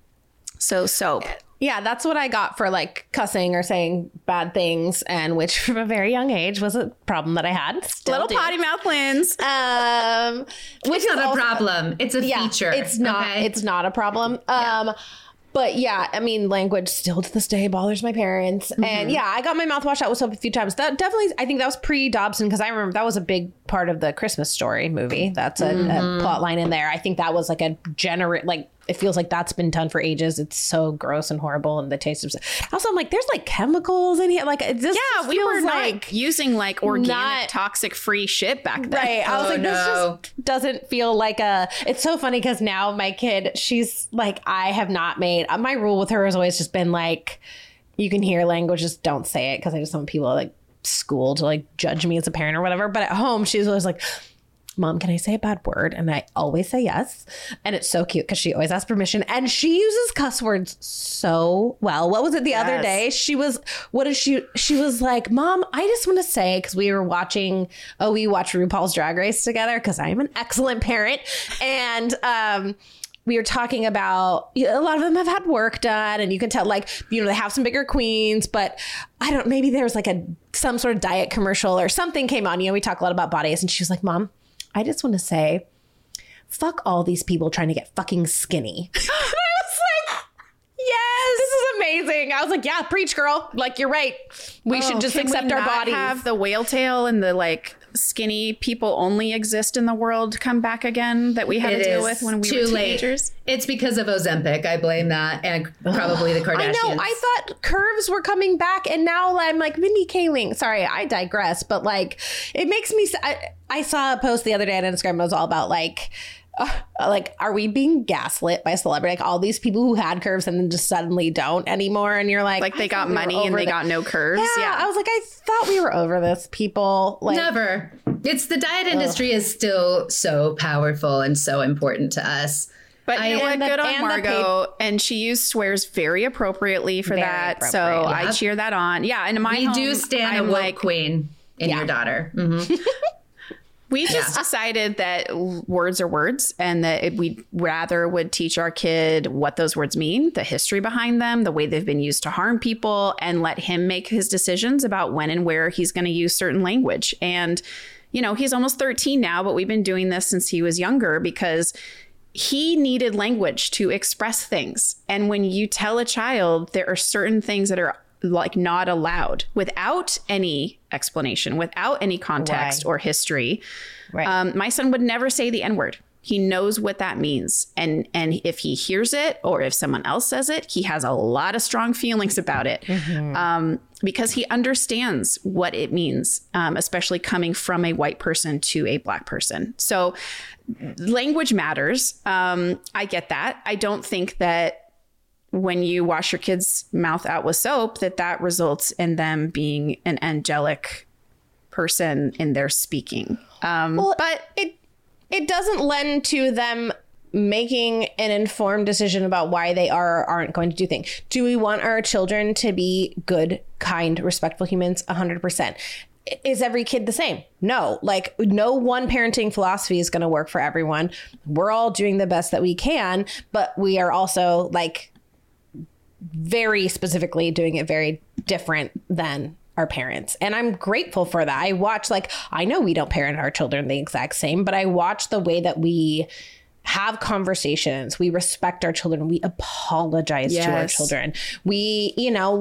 so soap.
Yeah, that's what I got for cussing or saying bad things, and which from a very young age was a problem that I had.
Little potty mouth Linz.
Which is not a problem. It's a feature.
It's not. Okay? It's not a problem. But yeah, I mean, language still to this day bothers my parents. And yeah, I got my mouth washed out with soap a few times. That definitely, I think that was pre-Dobson, because I remember that was a big part of the Christmas Story movie. That's a plot line in there. I think that was it feels like that's been done for ages. It's so gross and horrible, and the taste of. Also, I'm like, there's chemicals in here.
We were not using organic, toxic free shit back then.
Right. I was this just doesn't feel like a. It's so funny because now my kid, she's like, I have not made. My rule with her has always just been you can hear language, just don't say it, because I just don't want people school to judge me as a parent or whatever. But at home, she's always like, Mom, can I say a bad word? And I always say yes. And it's so cute because she always asks permission. And she uses cuss words so well. What was it the other day? She was like, Mom, I just want to say, because we watched RuPaul's Drag Race together because I'm an excellent parent. And we were talking about, a lot of them have had work done, and you can tell, like, they have some bigger queens, but maybe there was like some sort of diet commercial or something came on. We talk a lot about bodies, and she was like, Mom, I just want to say, fuck all these people trying to get fucking skinny. And I was like, yes, this is amazing. I was like, yeah, preach, girl. Like, you're right. We should just accept our bodies.
Have the whale tail and the like skinny people only exist in the world come back again that we had to deal with when we were teenagers?
It's because of Ozempic. I blame that, and probably the Kardashians.
I know. I thought curves were coming back, and now I'm like, Mindy Kaling. Sorry, I digress, but like, it makes me. I saw a post the other day on Instagram. It was all about like, are we being gaslit by celebrity? Like all these people who had curves and then just suddenly don't anymore, and you're like they got money and they got no curves. Yeah, I was like, I thought we were over this, people. Like,
never. It's the diet industry is still so powerful and so important to us.
But you know what? Good on Margot. And she used swears very appropriately for that. So I cheer that on. Yeah. And
we do stand a woke queen in your daughter. Mm-hmm.
We just decided that words are words, and that we rather would teach our kid what those words mean, the history behind them, the way they've been used to harm people, and let him make his decisions about when and where he's going to use certain language. And, he's almost 13 now, but we've been doing this since he was younger because he needed language to express things. And when you tell a child there are certain things that are like not allowed without any explanation, without any context or history. Right. My son would never say the N-word. He knows what that means. And if he hears it or if someone else says it, he has a lot of strong feelings about it because he understands what it means, especially coming from a white person to a Black person. So language matters. I get that. I don't think that when you wash your kid's mouth out with soap, that results in them being an angelic person in their speaking.
But it doesn't lend to them making an informed decision about why they are or aren't going to do things. Do we want our children to be good, kind, respectful humans? 100%. Is every kid the same? No. Like, no one parenting philosophy is going to work for everyone. We're all doing the best that we can, but we are also like very specifically doing it very different than our parents. And I'm grateful for that. I watch, I know we don't parent our children the exact same, but I watch the way that we have conversations. We respect our children. We apologize to our children. We,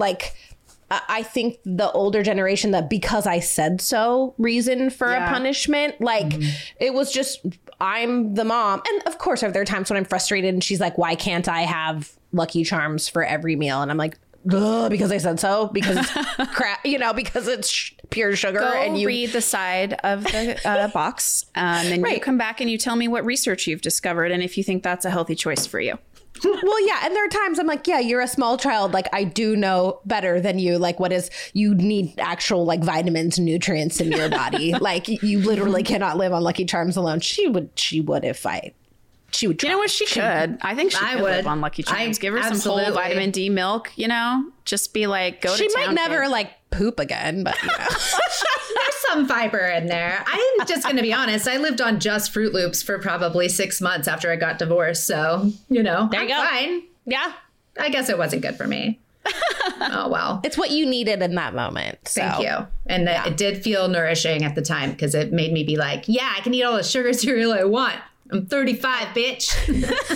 I think the older generation, that because I said so reason for a punishment, it was just, I'm the mom. And of course, there are times when I'm frustrated and she's like, why can't I have Lucky Charms for every meal? And I'm like, because I said so, because it's crap, because it's pure sugar.
And you read the side of the box, and then you come back and you tell me what research you've discovered and if you think that's a healthy choice for you.
Well, yeah. And there are times I'm like, yeah, you're a small child. Like, I do know better than you. Like, you need actual vitamins and nutrients in your body. Like, you literally cannot live on Lucky Charms alone. She would if she would try.
You know what? She could. I think she could live on Lucky Charms. Give her some whole vitamin D milk, just be like, go to town.
She might never poop again, but
there's some fiber in there. I'm just going to be honest. I lived on just Fruit Loops for probably 6 months after I got divorced. So, there you go. Fine.
Yeah.
I guess it wasn't good for me. Oh, well.
It's what you needed in that moment. So.
Thank you. And it did feel nourishing at the time because it made me be like, yeah, I can eat all the sugar cereal I want. I'm 35, bitch.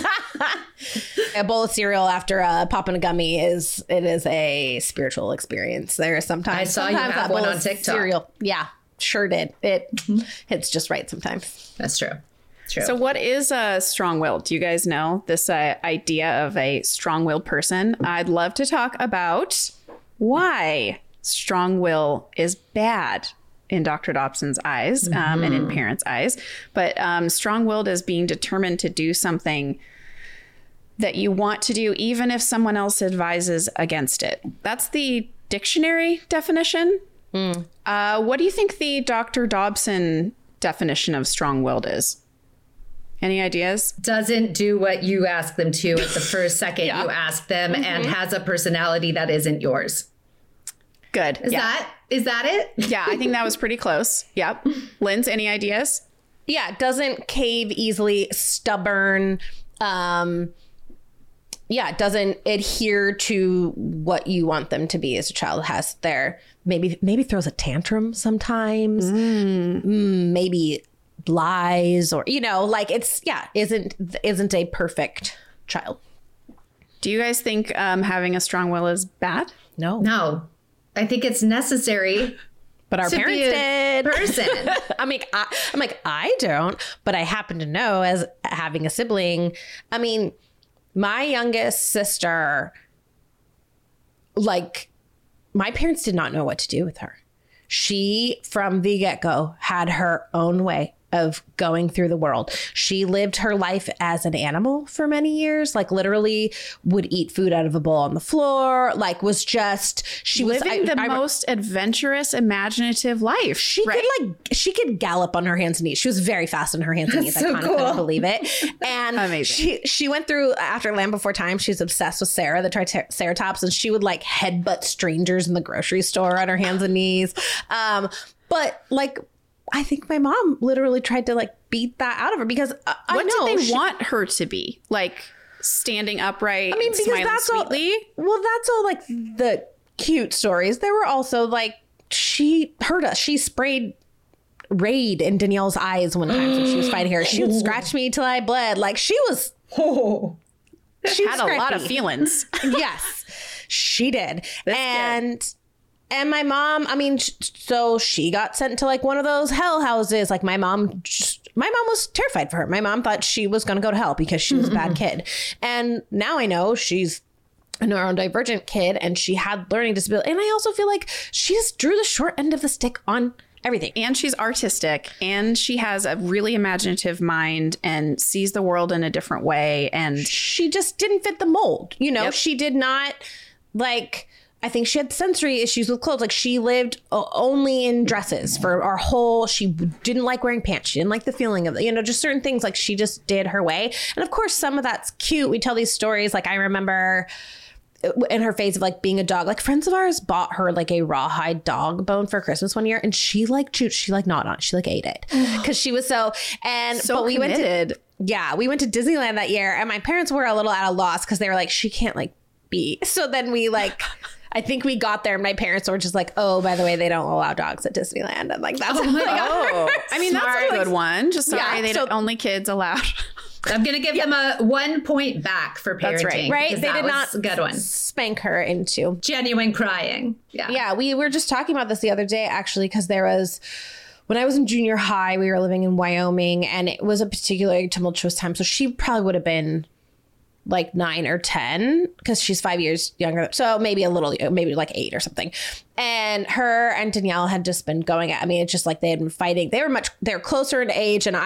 A bowl of cereal after popping a gummy is a spiritual experience. There is sometimes.
I saw you have one on TikTok.
Cereal. Yeah, sure did. It hits just right sometimes.
That's true. True.
So what is a strong-willed? Do you guys know this idea of a strong-willed person? I'd love to talk about why strong will is bad in Dr. Dobson's eyes and in parents' eyes. But strong-willed is being determined to do something that you want to do, even if someone else advises against it. That's the dictionary definition. What do you think the Dr. Dobson definition of strong-willed is? Any ideas?
Doesn't do what you ask them to at the first second you ask them, and has a personality that isn't yours.
Good.
Is that it?
Yeah, I think that was pretty close. Yep. Linz, any ideas?
Yeah, doesn't cave easily, stubborn. Doesn't adhere to what you want them to be as a child. Has their maybe throws a tantrum sometimes. Maybe lies, or isn't a perfect child.
Do you guys think having a strong will is bad?
No. I think it's necessary.
But our
to
parents
be a
did.
Person.
I don't, but I happen to know, as having a sibling. I mean, my youngest sister, like, my parents did not know what to do with her. She, from the get-go, had her own way of going through the world. She lived her life as an animal for many years, like literally would eat food out of a bowl on the floor, like was just, she was
living the most adventurous, imaginative life.
She could gallop on her hands and knees. She was very fast on her hands and knees.
So
I kind of couldn't believe it. And
amazing.
She went through, after Land Before Time, she's obsessed with Sarah, the Triceratops, and she would like headbutt strangers in the grocery store on her hands and knees. But like, I think my mom literally tried to like beat that out of her, because
what did they want her to be? Like standing upright, smiling sweetly?
That's all like the cute stories. There were also like, she hurt us. She sprayed Raid in Danielle's eyes one time when she was fighting her. She would scratch me till I bled. Like she was...
She had a lot of feelings.
Yes, she did. And my mom, I mean, so she got sent to like one of those hell houses. Like my mom was terrified for her. My mom thought she was going to go to hell because she was a bad kid. And now I know she's a neurodivergent kid and she had learning disability. And I also feel like she just drew the short end of the stick on everything.
And she's artistic and she has a really imaginative mind and sees the world in a different way. And
she just didn't fit the mold. You know, She did not like... I think she had sensory issues with clothes. Like she lived only in dresses for our whole, she didn't like wearing pants. She didn't like the feeling of, just certain things. Like she just did her way. And of course, some of that's cute. We tell these stories. Like I remember in her phase of like being a dog, like friends of ours bought her like a rawhide dog bone for Christmas one year. And she like chewed, she like gnawed on it. She like ate it because she was so
we committed.
we went to Disneyland that year and my parents were a little at a loss because they were like, she can't like be. So then we like... I think we got there and my parents were just like, oh, by the way, they don't allow dogs at Disneyland. And like, that's
I mean, that's a good one. Just sorry, only kids allowed.
I'm going to give them a 1 point back for parenting.
That's right. They did not
a good one.
Spank her into
genuine crying.
Yeah. We were just talking about this the other day, actually, because there was, when I was in junior high, we were living in Wyoming and it was a particularly tumultuous time. So she probably would have been like 9 or 10 because she's 5 years younger. So maybe maybe like 8 or something. And her and Danielle had just been going at, it's just like they had been fighting. They were closer in age. And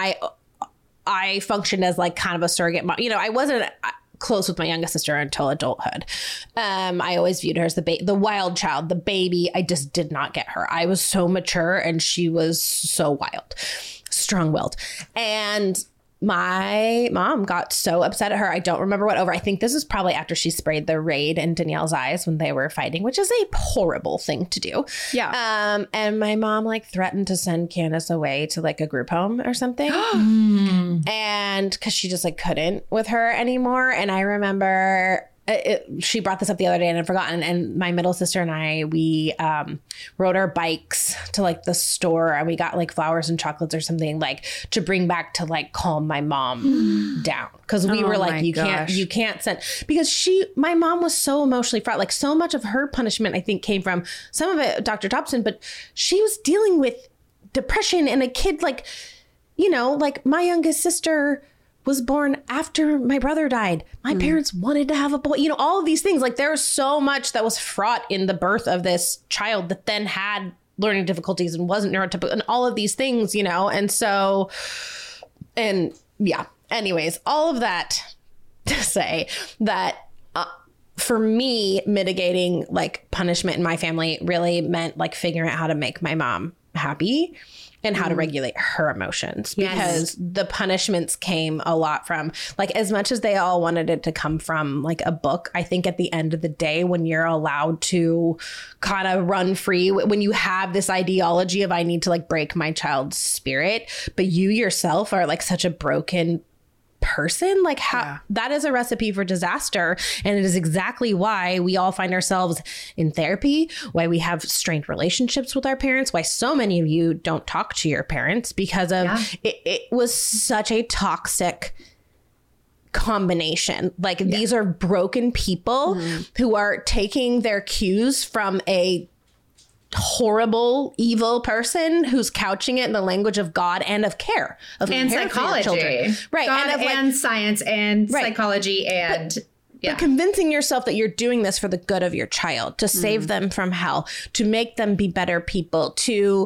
I functioned as like kind of a surrogate mom. I wasn't close with my youngest sister until adulthood. I always viewed her as the wild child, the baby. I just did not get her. I was so mature and she was so wild, strong-willed. And my mom got so upset at her. I don't remember what over. I think this is probably after she sprayed the Raid in Danielle's eyes when they were fighting, which is a horrible thing to do.
Yeah.
And my mom like threatened to send Candace away to like a group home or something. And because she just like couldn't with her anymore. And I remember she brought this up the other day and I'd forgotten. And my middle sister and I, we rode our bikes to like the store and we got like flowers and chocolates or something like to bring back to like calm my mom down. Cause we were like, you can't send, because my mom was so emotionally fraught. Like so much of her punishment, I think came from some of it, Dr. Dobson, but she was dealing with depression and a kid like, like my youngest sister was born after my brother died. My parents wanted to have a boy. All of these things. Like there was so much that was fraught in the birth of this child that then had learning difficulties and wasn't neurotypical and all of these things, And so, anyways, all of that to say that for me, mitigating like punishment in my family really meant like figuring out how to make my mom happy. and how to regulate her emotions, because the punishments came a lot from, like, as much as they all wanted it to come from like a book, I think at the end of the day, when you're allowed to kind of run free, when you have this ideology of I need to like break my child's spirit, but you yourself are like such a broken person, like how that is a recipe for disaster. And it is exactly why we all find ourselves in therapy, why we have strained relationships with our parents, why so many of you don't talk to your parents, because of it was such a toxic combination. Like these are broken people who are taking their cues from a horrible, evil person who's couching it in the language of God and of care, of
and
care
psychology,
right?
God
and, of, like,
and science and psychology, and
but convincing yourself that you're doing this for the good of your child, to save them from hell, to make them be better people, to,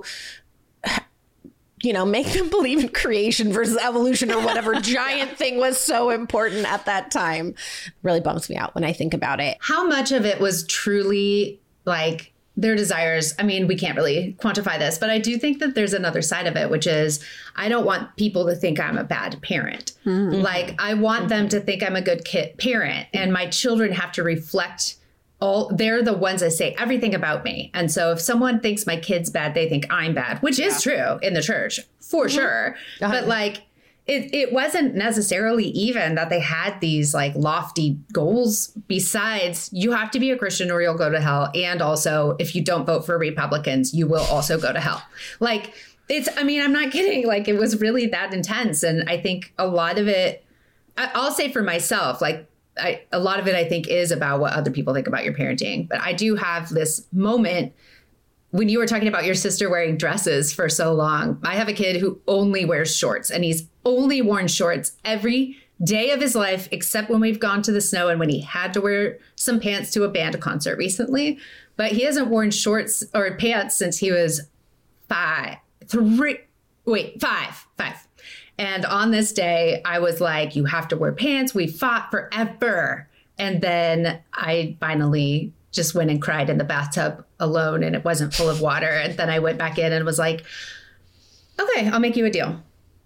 you know, make them believe in creation versus evolution or whatever giant thing was so important at that time, really bums me out when I think about it.
How much of it was truly like their desires? I mean, we can't really quantify this, but I do think that there's another side of it, which is I don't want people to think I'm a bad parent. Like I want them to think I'm a good parent, and my children have to reflect they're the ones that say everything about me. And so if someone thinks my kid's bad, they think I'm bad, which is true in the church for sure. But like, it wasn't necessarily even that they had these like lofty goals besides you have to be a Christian or you'll go to hell. And also if you don't vote for Republicans, you will also go to hell. Like I mean, I'm not kidding. Like it was really that intense. And I think a lot of it, I'll say for myself, like a lot of it I think is about what other people think about your parenting. But I do have this moment when you were talking about your sister wearing dresses for so long. I have a kid who only wears shorts, and he's only worn shorts every day of his life, except when we've gone to the snow and when he had to wear some pants to a band concert recently. But he hasn't worn shorts or pants since he was five. And on this day, I was like, you have to wear pants. We fought forever. And then I finally just went and cried in the bathtub alone, and it wasn't full of water. And then I went back in and was like, okay, I'll make you a deal.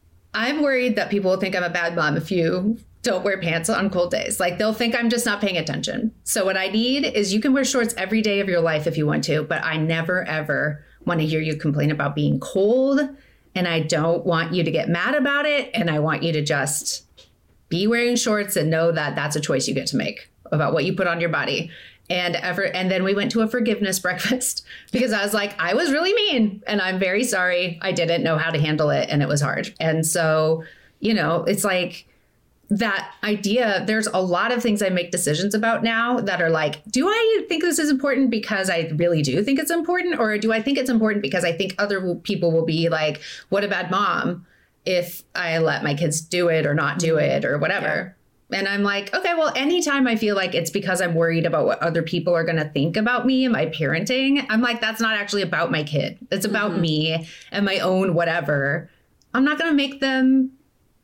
I'm worried that people will think I'm a bad mom if you don't wear pants on cold days. Like they'll think I'm just not paying attention. So what I need is you can wear shorts every day of your life if you want to, but I never, ever want to hear you complain about being cold. And I don't want you to get mad about it. And I want you to just be wearing shorts and know that that's a choice you get to make about what you put on your body. And then we went to a forgiveness breakfast because I was like, I was really mean and I'm very sorry. I didn't know how to handle it and it was hard. And so, you know, it's like that idea. There's a lot of things I make decisions about now that are like, do I think this is important because I really do think it's important? Or do I think it's important because I think other people will be like, what a bad mom if I let my kids do it or not do it or whatever. And I'm like, okay, well, anytime I feel like it's because I'm worried about what other people are going to think about me and my parenting, I'm like, that's not actually about my kid. It's about me and my own whatever. I'm not going to make them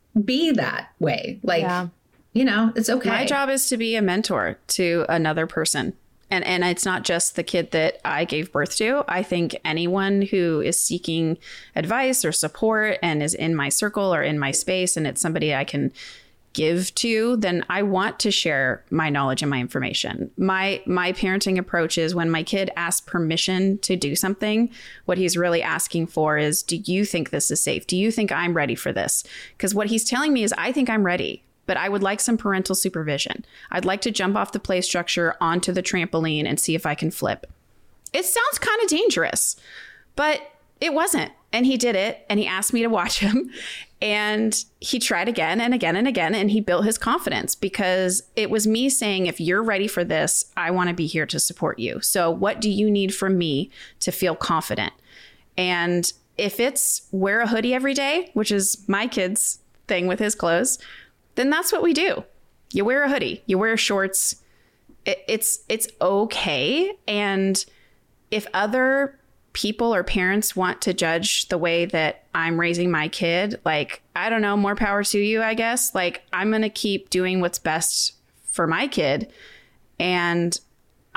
be that way. Like, you know, it's okay.
My job is to be a mentor to another person. And it's not just the kid that I gave birth to. I think anyone who is seeking advice or support and is in my circle or in my space, and it's somebody I can give to, then I want to share my knowledge and my information. My parenting approach is when my kid asks permission to do something, what he's really asking for is, do you think this is safe? Do you think I'm ready for this? Because what he's telling me is, I think I'm ready, but I would like some parental supervision. I'd like to jump off the play structure onto the trampoline and see if I can flip. It sounds kind of dangerous, but it wasn't. And he did it, and he asked me to watch him, and he tried again and again and again, and he built his confidence because it was me saying, if you're ready for this, I want to be here to support you. So what do you need from me to feel confident? And if it's wear a hoodie every day, which is my kid's thing with his clothes, then that's what we do. You wear a hoodie, you wear shorts. It's okay. And if other people or parents want to judge the way that I'm raising my kid, like, I don't know, more power to you, I guess. Like, I'm going to keep doing what's best for my kid. And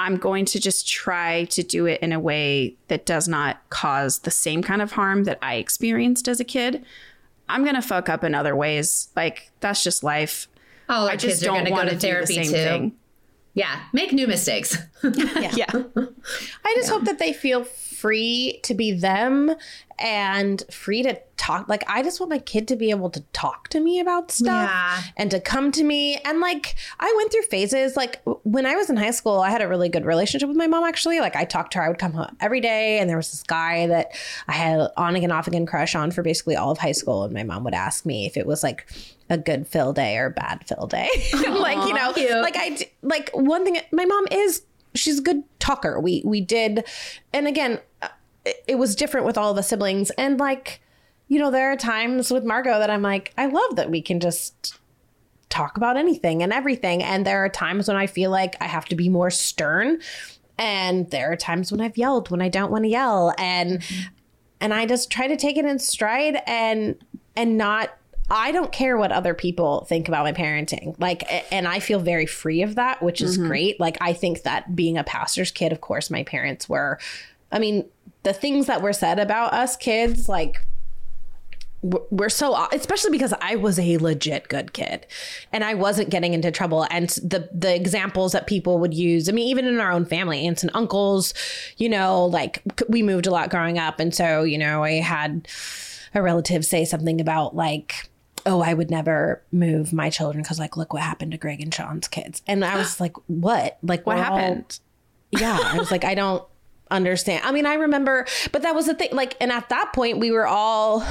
I'm going to just try to do it in a way that does not cause the same kind of harm that I experienced as a kid. I'm going to fuck up in other ways. Like, that's just life.
All our kids are going to go to therapy too.
Thing.
Yeah. Make new mistakes.
Yeah.
I just hope that they feel free to be them and free to talk. Like, I just want my kid to be able to talk to me about stuff and to come to me. And like, I went through phases. Like when I was in high school, I had a really good relationship with my mom, actually. Like I talked to her, I would come home every day. And there was this guy that I had on again, off again crush on for basically all of high school. And my mom would ask me if it was like a good Phil day or a bad Phil day. Like, you know, cute. Like one thing, my mom she's a good talker. We did. And again, it was different with all the siblings. And like, you know, there are times with Margot that I'm like, I love that we can just talk about anything and everything. And there are times when I feel like I have to be more stern. And there are times when I've yelled when I don't want to yell. And I just try to take it in stride and not, I don't care what other people think about my parenting. Like, and I feel very free of that, which is great. Like, I think that being a pastor's kid, of course, my parents were, I mean, the things that were said about us kids, like, we're so, especially because I was a legit good kid and I wasn't getting into trouble. And the examples that people would use, I mean, even in our own family, aunts and uncles, you know, like we moved a lot growing up. And so, you know, I had a relative say something about like, oh, I would never move my children because like, look what happened to Greg and Sean's kids. And I was like, what? Like,
what happened?
Yeah. I was like, I don't understand. I mean, I remember, but that was the thing. Like, and at that point we were all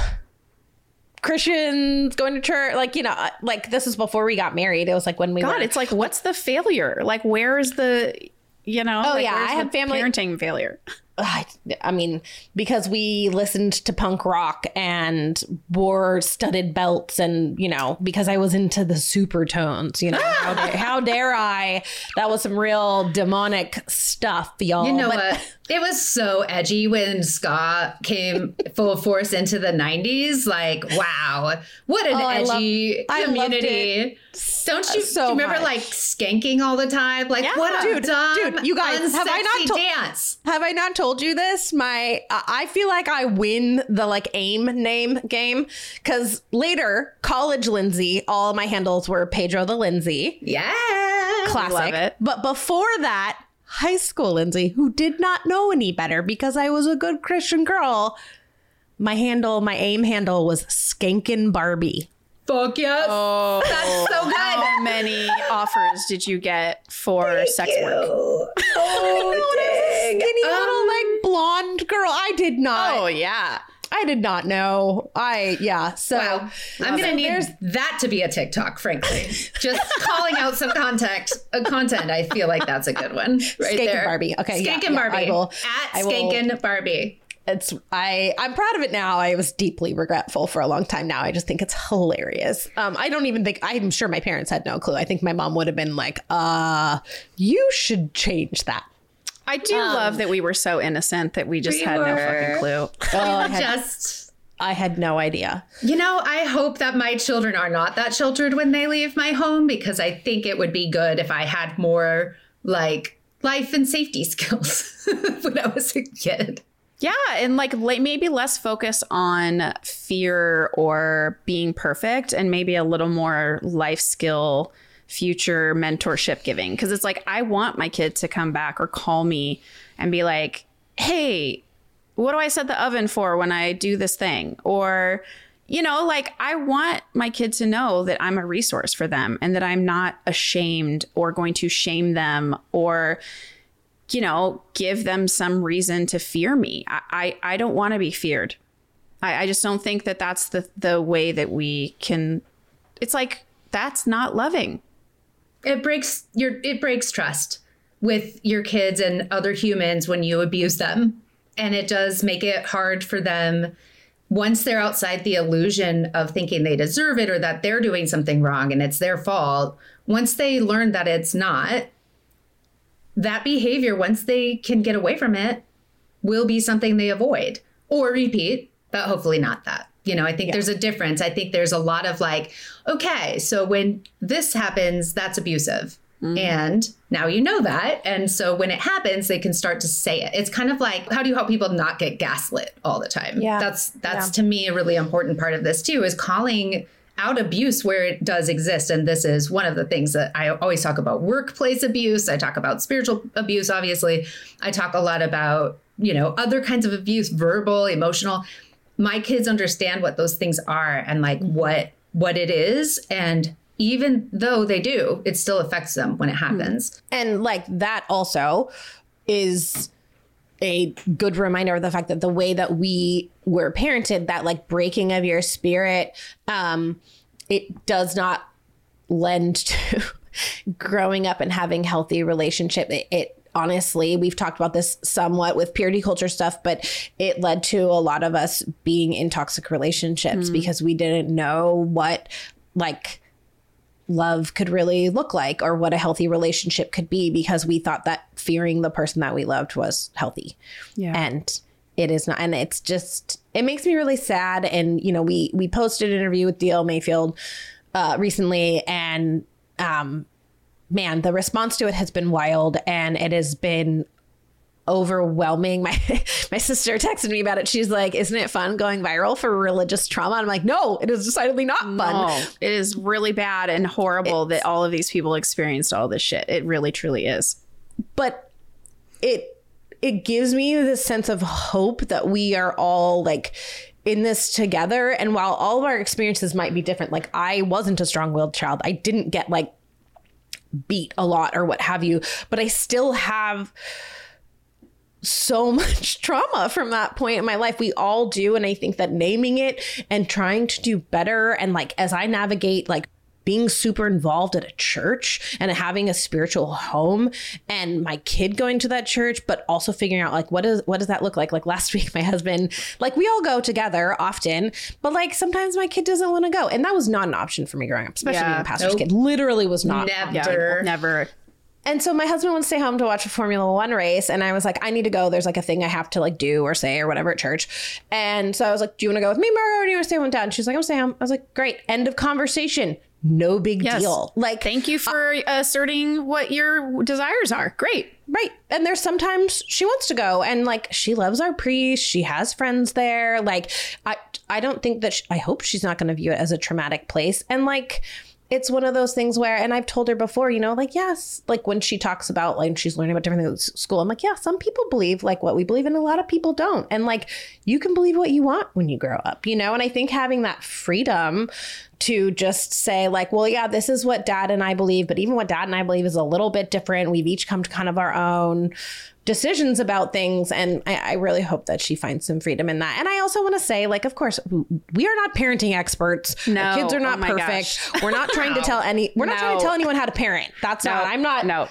Christians, going to church, like, you know, like this is before we got married. It was like when we were,
it's like, what's the failure? Like, where is the, you know,
oh
like,
yeah, I had family
parenting failure.
I mean, because we listened to punk rock and wore studded belts and, you know, because I was into the super tones, you know, how dare I? That was some real demonic stuff, y'all.
You know what? It was so edgy when ska came full force into the 90s. Like, wow, what an edgy community. Don't you remember
much.
Like skanking all the time? Like, what a dumb,
you guys, have I not told you this? I feel like I win the like AIM name game because later, college Lindsay, all my handles were Pedro the Lindsay.
Yeah.
Classic.
Love it.
But before that, high school Lindsay, who did not know any better because I was a good Christian girl, my AIM handle was Skankin' Barbie.
Fuck yes.
Oh,
that's so good.
How many offers did you get for sex work?
Oh, dang.
Skinny little like blonde girl. I did not.
Oh, yeah.
I did not know. So
wow. I'm going to need that to be a TikTok, frankly. Just calling out some content. I feel like that's a good one right
Skankin'
there.
Barbie. Okay.
Skankin' Barbie. At Skankin' Barbie.
I'm proud of it now. I was deeply regretful for a long time now. I just think it's hilarious. I don't even think, I'm sure my parents had no clue. I think my mom would have been like, you should change that.
I do love that we were so innocent that we just had no fucking clue.
I had no idea.
You know, I hope that my children are not that sheltered when they leave my home, because I think it would be good if I had more like life and safety skills when I was a kid.
Yeah, and like maybe less focus on fear or being perfect and maybe a little more life skill, future mentorship giving. Because it's like, I want my kid to come back or call me and be like, hey, what do I set the oven for when I do this thing? Or, you know, like I want my kid to know that I'm a resource for them and that I'm not ashamed or going to shame them or, you know, give them some reason to fear me. I don't want to be feared. I just don't think that that's the way that we can. It's like, that's not loving.
It breaks trust with your kids and other humans when you abuse them. And it does make it hard for them once they're outside the illusion of thinking they deserve it or that they're doing something wrong and it's their fault. Once they learn that it's not, that behavior, once they can get away from it, will be something they avoid or repeat, but hopefully not that. You know, I think there's a difference. I think there's a lot of like, okay, so when this happens, that's abusive. And now you know that. And so when it happens, they can start to say it. It's kind of like, how do you help people not get gaslit all the time?
Yeah.
That's to me a really important part of this too, is calling out abuse where it does exist. And this is one of the things that I always talk about: workplace abuse. I talk about spiritual abuse, obviously. I talk a lot about, other kinds of abuse, verbal, emotional. My kids understand what those things are and like what it is. And even though they do, it still affects them when it happens.
And like that also is a good reminder of the fact that the way that we were parented, that like breaking of your spirit, it does not lend to growing up and having healthy relationship. It honestly, we've talked about this somewhat with purity culture stuff, but it led to a lot of us being in toxic relationships because we didn't know what like love could really look like or what a healthy relationship could be, because we thought that fearing the person that we loved was healthy. Yeah. And it is not. And it's just, it makes me really sad. And, we posted an interview with D.L. Mayfield recently, and man, the response to it has been wild, and it has been overwhelming. My sister texted me about it. She's like, isn't it fun going viral for religious trauma? I'm like, no, it is decidedly not fun.
No, it is really bad and horrible that all of these people experienced all this shit. It really, truly is.
But it gives me this sense of hope that we are all like in this together. And while all of our experiences might be different, like I wasn't a strong-willed child. I didn't get like beat a lot or what have you, but I still have so much trauma from that point in my life. We all do. And I think that naming it and trying to do better, and like as I navigate like being super involved at a church and having a spiritual home and my kid going to that church, but also figuring out like what does that look like? Like last week, my husband, like we all go together often, but like sometimes my kid doesn't want to go. And that was not an option for me growing up, especially being a pastor's kid. Literally was not.
Never.
And so my husband would stay home to watch a Formula One race. And I was like, I need to go. There's like a thing I have to like do or say or whatever at church. And so I was like, do you want to go with me, Margo, or do you want to stay home with Dad? And she was like, I'm staying home. I was like, great. End of conversation. No big deal. Like,
thank you for asserting what your desires are. Great.
Right. And there's sometimes she wants to go, and like she loves our priest. She has friends there. Like, I don't think that I hope she's not going to view it as a traumatic place. And like, it's one of those things where, and I've told her before, like, yes, like when she talks about like she's learning about different things at school, I'm like, yeah, some people believe like what we believe and a lot of people don't. And like, you can believe what you want when you grow up, and I think having that freedom to just say like, well, yeah, this is what Dad and I believe, but even what Dad and I believe is a little bit different. We've each come to kind of our own decisions about things. And I really hope that she finds some freedom in that. And I also want to say, like, of course, we are not parenting experts.
No,
our kids are not perfect. Gosh. We're not trying to tell not trying to tell anyone how to parent. That's not, I'm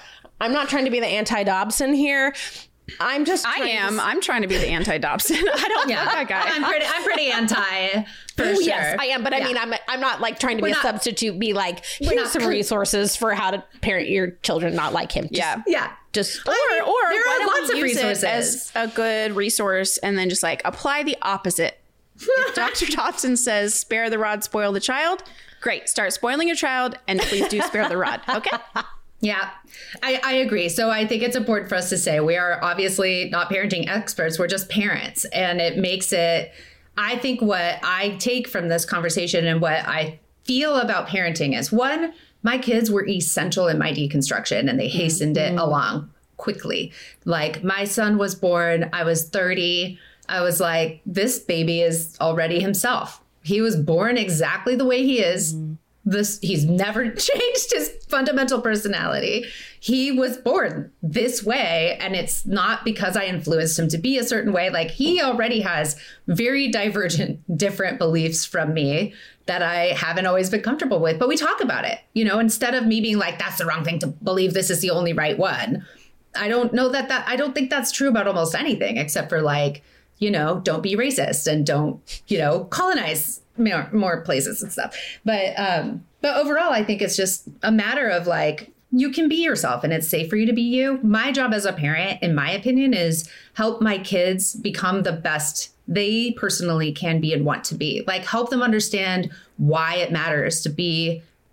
not trying to be the anti-Dobson here. I'm trying to be the anti-Dobson. I don't know that guy.
I'm pretty anti for sure.
Yes, I am. But I mean, I'm not like trying to be a substitute, be like, here's some resources for how to parent your children, not like him.
Yeah.
Just
or
there are lots of resources
as a good resource, and then just like apply the opposite. If Dr. Dobson says spare the rod, spoil the child, great. Start spoiling your child, and please do spare the rod. Okay.
Yeah, I agree. So I think it's important for us to say we are obviously not parenting experts. We're just parents. And it makes it, I think what I take from this conversation and what I feel about parenting is, one, my kids were essential in my deconstruction, and they hastened it along quickly. Like my son was born, I was 30. I was like, this baby is already himself. He was born exactly the way he is. He's never changed his fundamental personality. He was born this way, and it's not because I influenced him to be a certain way. Like he already has very divergent, different beliefs from me that I haven't always been comfortable with. But we talk about it, instead of me being like, that's the wrong thing to believe. This is the only right one. I don't know I don't think that's true about almost anything, except for like, don't be racist and don't, colonize more places and stuff. But overall, I think it's just a matter of like, you can be yourself and it's safe for you to be you. My job as a parent, in my opinion, is help my kids become the best they personally can be and want to be. Like help them understand why it matters to be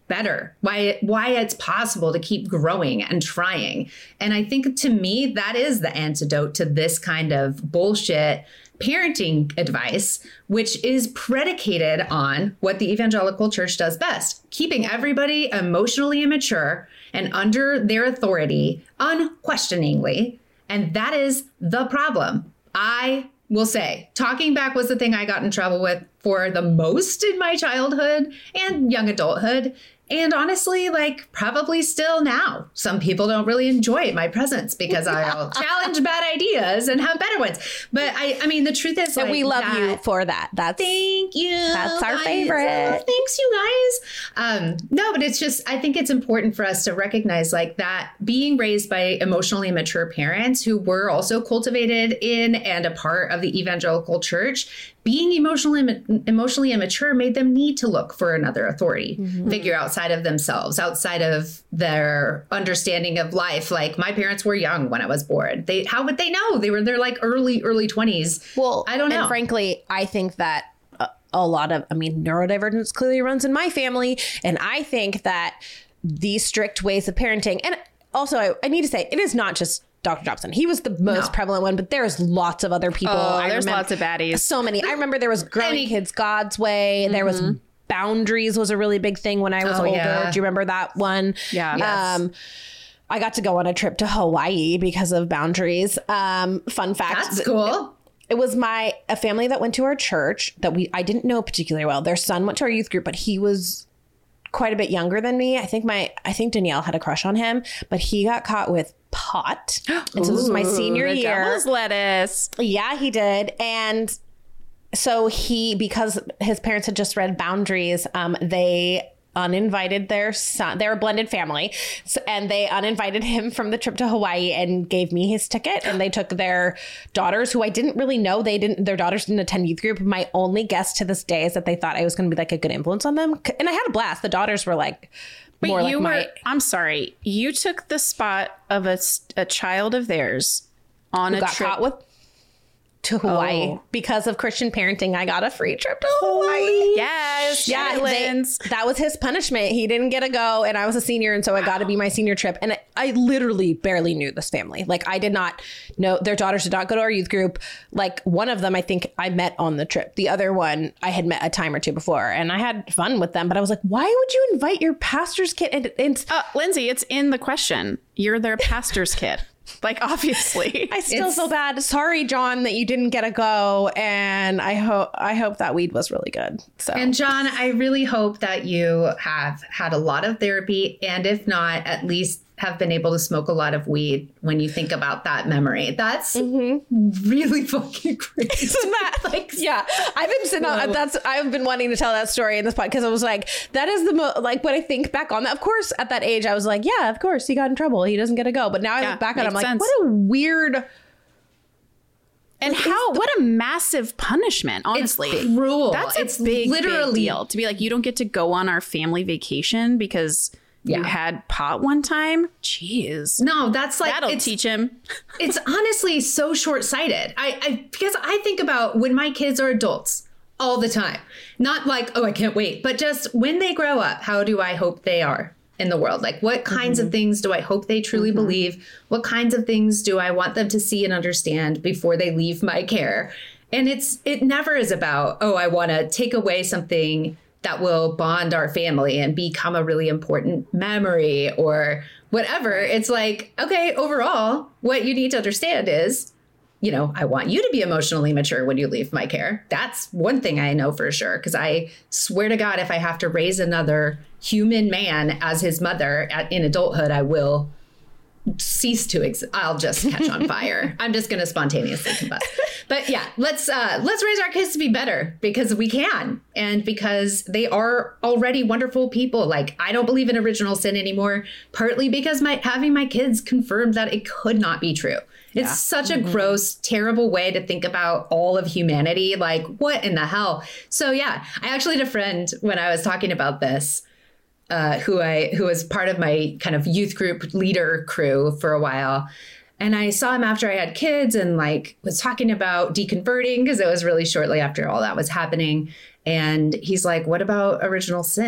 better, why it's possible to keep growing and trying. And I think to me, that is the antidote to this kind of bullshit parenting advice, which is predicated on what the evangelical church does best, keeping everybody emotionally immature and under their authority unquestioningly. And that is the problem. I will say, talking back was the thing I got in trouble with for the most in my childhood and young adulthood. And honestly, like probably still now, some people don't really enjoy my presence because I'll challenge bad ideas and have better ones. But I mean, the truth is,
and we love you for that.
Thank you.
That's our
guys.
favorite.
Thanks, you guys. No, but it's just, I think it's important for us to recognize like that being raised by emotionally immature parents who were also cultivated in and a part of the evangelical church, being emotionally immature made them need to look for another authority figure outside of themselves, outside of their understanding of life. Like my parents were young when I was born. How would they know? They were in their like early 20s.
Well,
I don't know.
And frankly, I think that a lot of, neurodivergence clearly runs in my family. And I think that these strict ways of parenting, and also I need to say, it is not just Dr. Dobson. He was the most prevalent one, but there's lots of other people.
There's lots of baddies.
So many. I remember there was Growing Kids God's Way. There was Boundaries was a really big thing when I was older.
Yeah.
Do you remember that one?
Yeah.
Yes.
I got to go on a trip to Hawaii because of Boundaries. Fun fact.
That's cool.
It was a family that went to our church that I didn't know particularly well. Their son went to our youth group, but he was quite a bit younger than me. I think Danielle had a crush on him, but he got caught with pot. And so this was my senior year.
Devil's lettuce.
Yeah, he did. And so because his parents had just read Boundaries, they uninvited their son. They're a blended family. And they uninvited him from the trip to Hawaii and gave me his ticket. And they took their daughters, who I didn't really know. Their daughters didn't attend youth group. My only guess to this day is that they thought I was going to be like a good influence on them. And I had a blast. The daughters were like,
I'm sorry. You took the spot of a child of theirs on a
got
trip
caught to Hawaii because of Christian parenting. I got a free trip to Hawaii.
Yes.
Yeah,
Islands.
that was his punishment. He didn't get to go, and I was a senior, and so it got to be my senior trip. And I literally barely knew this family. Like, I did not know, their daughters did not go to our youth group. Like, one of them, I think I met on the trip. The other one, I had met a time or two before, and I had fun with them. But I was like, why would you invite your pastor's kid? And
Lindsay, it's in the question. You're their pastor's kid. Like, obviously.
I still feel bad. Sorry, John, that you didn't get to go. And I hope that weed was really good. So,
And John, I really hope that you have had a lot of therapy, and if not, at least have been able to smoke a lot of weed when you think about that memory. That's really fucking crazy.
Isn't that like, yeah, I've been sitting on I've been wanting to tell that story in this podcast because I was like, that is the like when I think back on that. Of course, at that age, I was like, yeah, of course, he got in trouble. He doesn't get to go. But now I look back and I'm like, what a weird.
And what a massive punishment, honestly.
It's cruel.
That's a big deal to be like, you don't get to go on our family vacation because you had pot one time. Jeez.
No, that's like,
that'll teach him.
It's honestly so short-sighted. Because I think about when my kids are adults all the time, not like, oh, I can't wait, but just when they grow up, how do I hope they are in the world? Like, what kinds of things do I hope they truly believe? What kinds of things do I want them to see and understand before they leave my care? And it never is about, oh, I want to take away something that will bond our family and become a really important memory or whatever. It's like, okay, overall, what you need to understand is, I want you to be emotionally mature when you leave my care. That's one thing I know for sure, because I swear to God, if I have to raise another human man as his mother in adulthood, I will cease to exist. I'll just catch on fire. I'm just going to spontaneously combust. But yeah, let's raise our kids to be better, because we can, and because they are already wonderful people. Like, I don't believe in original sin anymore, partly because having my kids confirmed that it could not be true. It's such a gross, terrible way to think about all of humanity. Like, what in the hell? So yeah, I actually had a friend when I was talking about this, who was part of my kind of youth group leader crew for a while. And I saw him after I had kids and like was talking about deconverting, because it was really shortly after all that was happening. And he's like, what about original sin?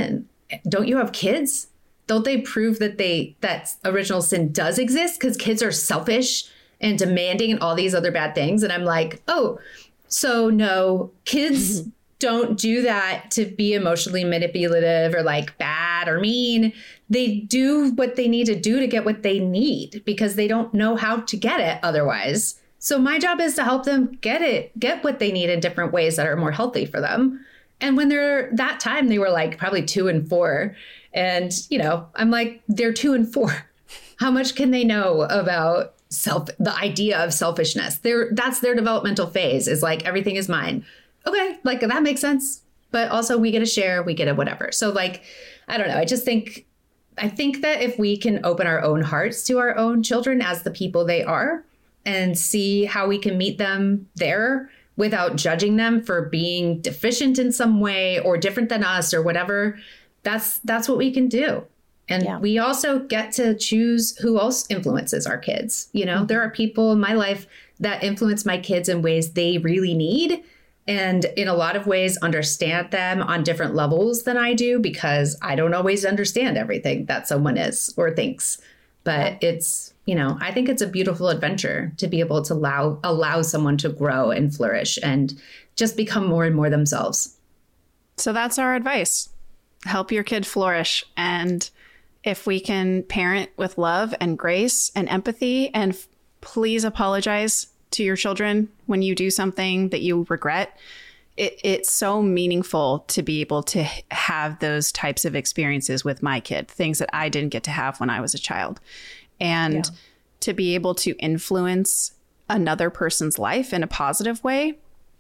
don't you have kids? Don't they prove that that original sin does exist? Because kids are selfish and demanding and all these other bad things. And I'm like, oh, so no, kids don't do that to be emotionally manipulative or like bad or mean. They do what they need to do to get what they need because they don't know how to get it otherwise. So my job is to help them get what they need in different ways that are more healthy for them. And when they're that time, they were like probably 2 and 4. And, you know, I'm like, they're 2 and 4. How much can they know about the idea of selfishness? That's their developmental phase, is like, everything is mine. Okay, like that makes sense. But also we get to share, we get a whatever. So like, I don't know. I think that if we can open our own hearts to our own children as the people they are and see how we can meet them there without judging them for being deficient in some way or different than us or whatever, that's what we can do. And we also get to choose who else influences our kids. You know, there are people in my life that influence my kids in ways they really need. And in a lot of ways, understand them on different levels than I do, because I don't always understand everything that someone is or thinks. But it's, you know, I think it's a beautiful adventure to be able to allow someone to grow and flourish and just become more and more themselves.
So that's our advice. Help your kid flourish. And if we can parent with love and grace and empathy, and please apologize to your children when you do something that you regret. It's so meaningful to be able to have those types of experiences with my kid, things that I didn't get to have when I was a child. And to be able to influence another person's life in a positive way.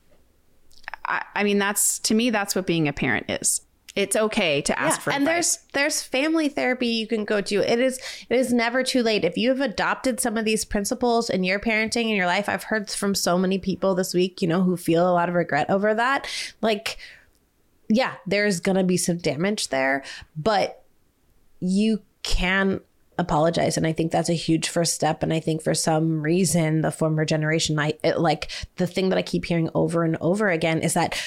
I mean, to me, that's what being a parent is. It's okay to ask for advice.
And there's family therapy you can go to. It is never too late. If you have adopted some of these principles in your parenting in your life, I've heard from so many people this week, you know, who feel a lot of regret over that. Like, yeah, there's going to be some damage there, but you can apologize. And I think that's a huge first step. And I think for some reason, the former generation, the thing that I keep hearing over and over again is that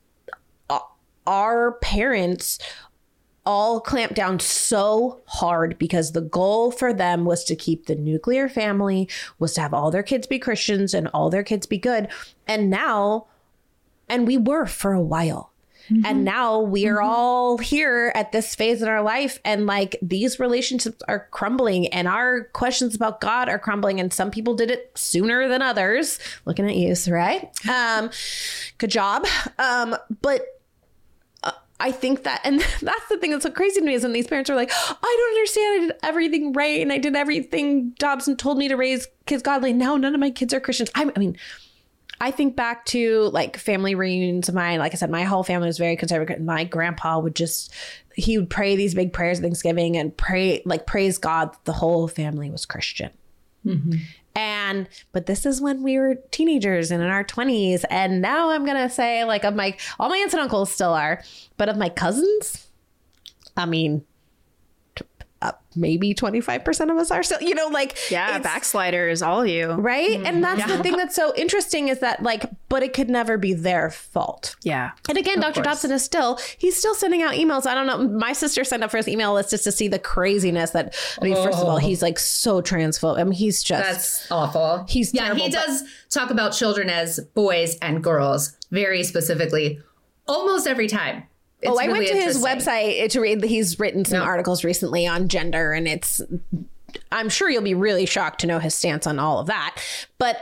our parents all clamped down so hard because the goal for them was to keep the nuclear family, was to have all their kids be Christians and all their kids be good. And we were for a while. Mm-hmm. And now we are all here at this phase in our life, and like these relationships are crumbling and our questions about God are crumbling. And some people did it sooner than others. Looking at you, right? Good job. But I think that, and that's the thing that's so crazy to me, is when these parents are like, I don't understand, I did everything right and I did everything Dobson told me to raise kids godly. Now none of my kids are Christians. I mean, I think back to like family reunions of mine. Like I said, my whole family was very conservative. My grandpa he would pray these big prayers at Thanksgiving and praise God that the whole family was Christian. Mm-hmm. But this is when we were teenagers and in our 20s. And now I'm going to say, like, all my aunts and uncles still are, but of my cousins, I mean, maybe 25% of us are still, you know, like,
backsliders, all you.
Right. Mm-hmm. And that's the thing that's so interesting, is that like, but it could never be their fault.
Yeah.
And again, Dr. Dobson he's still sending out emails. I don't know. My sister signed up for his email list just to see the craziness that, first of all, he's like so transphobic. I mean, he's just.
That's awful.
He's terrible,
he does talk about children as boys and girls very specifically almost every time. It's
I went to his website to read. He's written some articles recently on gender, and I'm sure you'll be really shocked to know his stance on all of that. But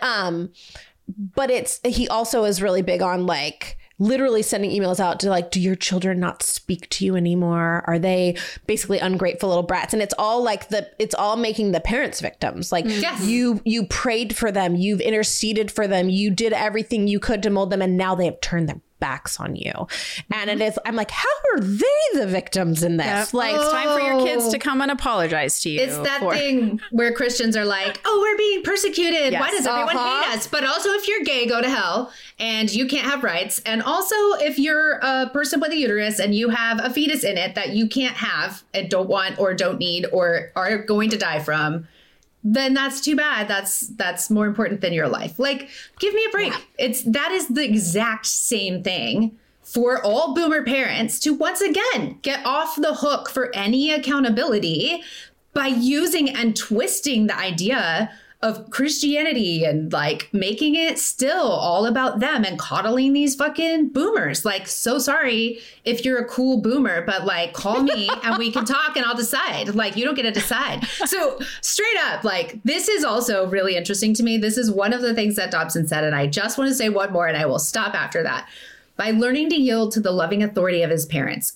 he also is really big on like literally sending emails out to like, do your children not speak to you anymore? Are they basically ungrateful little brats? And it's all like it's all making the parents victims. Like you prayed for them, you've interceded for them, you did everything you could to mold them, and now they have turned their backs on you. And I'm like, how are they the victims in this?
Yep.
Like,
it's time for your kids to come and apologize to you.
It's that thing where Christians are like, oh, we're being persecuted. Yes. Why does everyone hate us? But also, if you're gay, go to hell and you can't have rights. And also, if you're a person with a uterus and you have a fetus in it that you can't have and don't want or don't need or are going to die from, then that's too bad. That's more important than your life. Like, give me a break. Yeah. That is the exact same thing for all boomer parents to once again get off the hook for any accountability by using and twisting the idea of Christianity and like making it still all about them and coddling these fucking boomers. Like, so sorry if you're a cool boomer, but like call me and we can talk and I'll decide. Like, you don't get to decide. So straight up, like, this is also really interesting to me. This is one of the things that Dobson said, and I just want to say one more and I will stop after that. By learning to yield to the loving authority of his parents,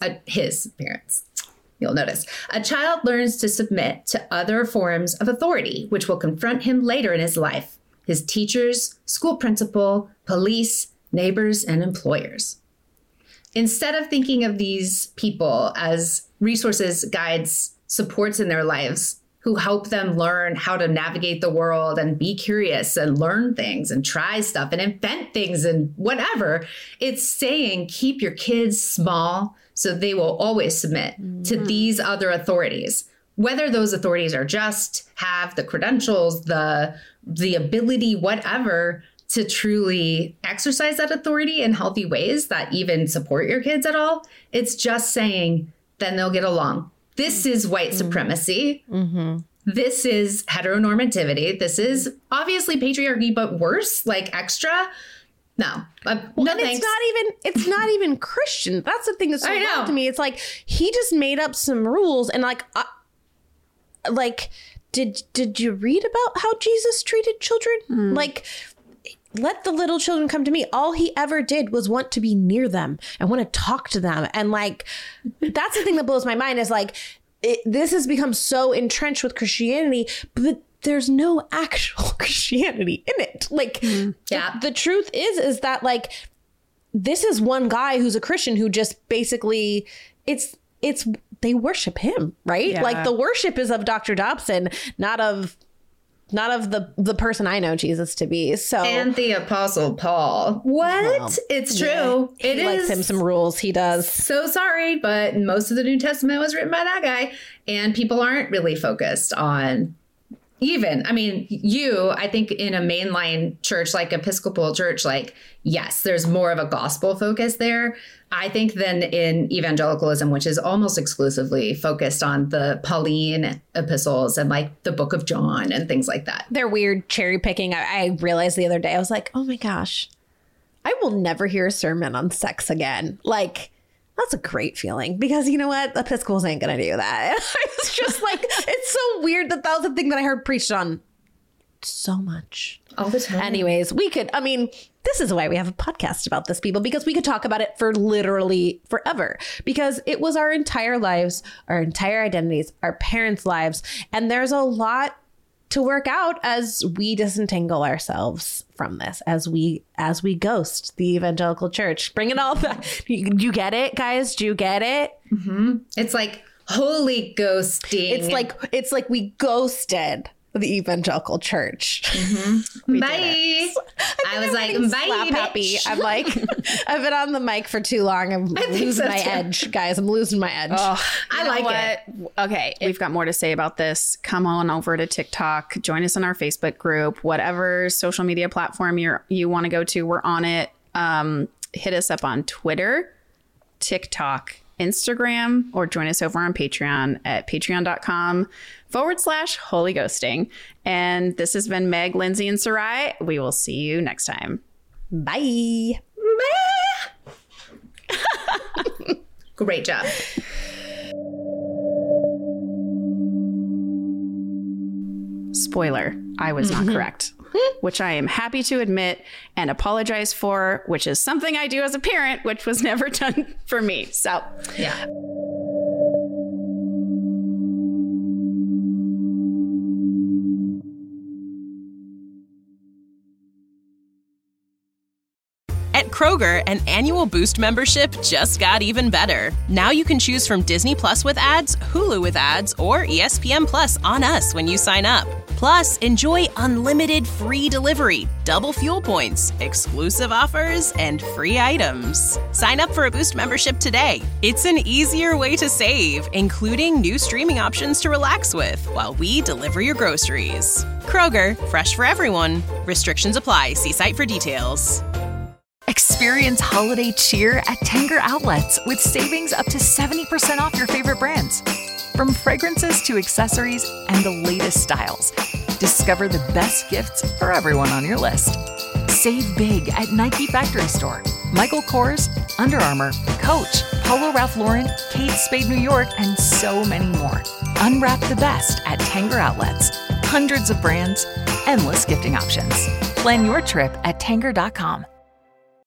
you'll notice, a child learns to submit to other forms of authority, which will confront him later in his life, his teachers, school principal, police, neighbors, and employers. Instead of thinking of these people as resources, guides, supports in their lives, who help them learn how to navigate the world and be curious and learn things and try stuff and invent things and whatever, it's saying keep your kids small so they will always submit to these other authorities, whether those authorities are just have the credentials, the ability, whatever, to truly exercise that authority in healthy ways that even support your kids at all. It's just saying, then they'll get along. This is white supremacy. Mm-hmm. This is heteronormativity. This is obviously patriarchy, but worse, like extra. No, no thanks.
It's not even Christian. That's the thing that's so wild to me. It's like he just made up some rules and like, did you read about how Jesus treated children? Like, let the little children come to me. All he ever did was want to be near them and want to talk to them. And like, that's the thing that blows my mind is like, this has become so entrenched with Christianity, but there's no actual Christianity in it. Like, the truth is that like, this is one guy who's a Christian who just basically, they worship him, right? Yeah. Like the worship is of Dr. Dobson, not of the person I know Jesus to be. So,
and the Apostle Paul. What? Well, it's true.
Yeah, he likes him some rules. He does.
So sorry, but most of the New Testament was written by that guy, and people aren't really focused on. I think in a mainline church like Episcopal church, like, yes, there's more of a gospel focus there, I think, than in evangelicalism, which is almost exclusively focused on the Pauline epistles and like the Book of John and things like that.
They're weird cherry picking. I realized the other day, I was like, oh my gosh, I will never hear a sermon on sex again. Like, that's a great feeling because you know what? Episcopals ain't going to do that. And I was just like, it's so weird that was the thing that I heard preached on so much.
All the time.
Anyways, this is why we have a podcast about this, people, because we could talk about it for literally forever because it was our entire lives, our entire identities, our parents' lives. And there's a lot to work out as we disentangle ourselves from this, as we ghost the evangelical church. Bring it all back. Do you get it, guys? Do you get it?
Mm-hmm. It's like holy ghosting.
It's like we ghosted the evangelical church.
Mm-hmm. Bye. I was like, bye,
slap happy. I'm like, I've been on the mic for too long. I'm losing my edge, guys. I'm losing my edge.
Oh,
I like it.
Okay, we've got more to say about this. Come on over to TikTok. Join us in our Facebook group. Whatever social media platform you want to go to, we're on it. Hit us up on Twitter, TikTok, Instagram, or join us over on Patreon at patreon.com/Holy Ghosting. And this has been Meg, Lindsay, and Sarai. We will see you next time.
Bye.
Great job.
Spoiler, I was not correct, which I am happy to admit and apologize for, which is something I do as a parent, which was never done for me. So,
yeah.
At Kroger, an annual Boost membership just got even better. Now you can choose from Disney Plus with ads, Hulu with ads, or ESPN Plus on us when you sign up. Plus, enjoy unlimited free delivery, double fuel points, exclusive offers, and free items. Sign up for a Boost membership today. It's an easier way to save, including new streaming options to relax with while we deliver your groceries. Kroger, fresh for everyone. Restrictions apply. See site for details.
Experience Experience holiday cheer at Tanger Outlets with savings up to 70% off your favorite brands. From fragrances to accessories and the latest styles, discover the best gifts for everyone on your list. Save big at Nike Factory Store, Michael Kors, Under Armour, Coach, Polo Ralph Lauren, Kate Spade New York, and so many more. Unwrap the best at Tanger Outlets. Hundreds of brands, endless gifting options. Plan your trip at Tanger.com.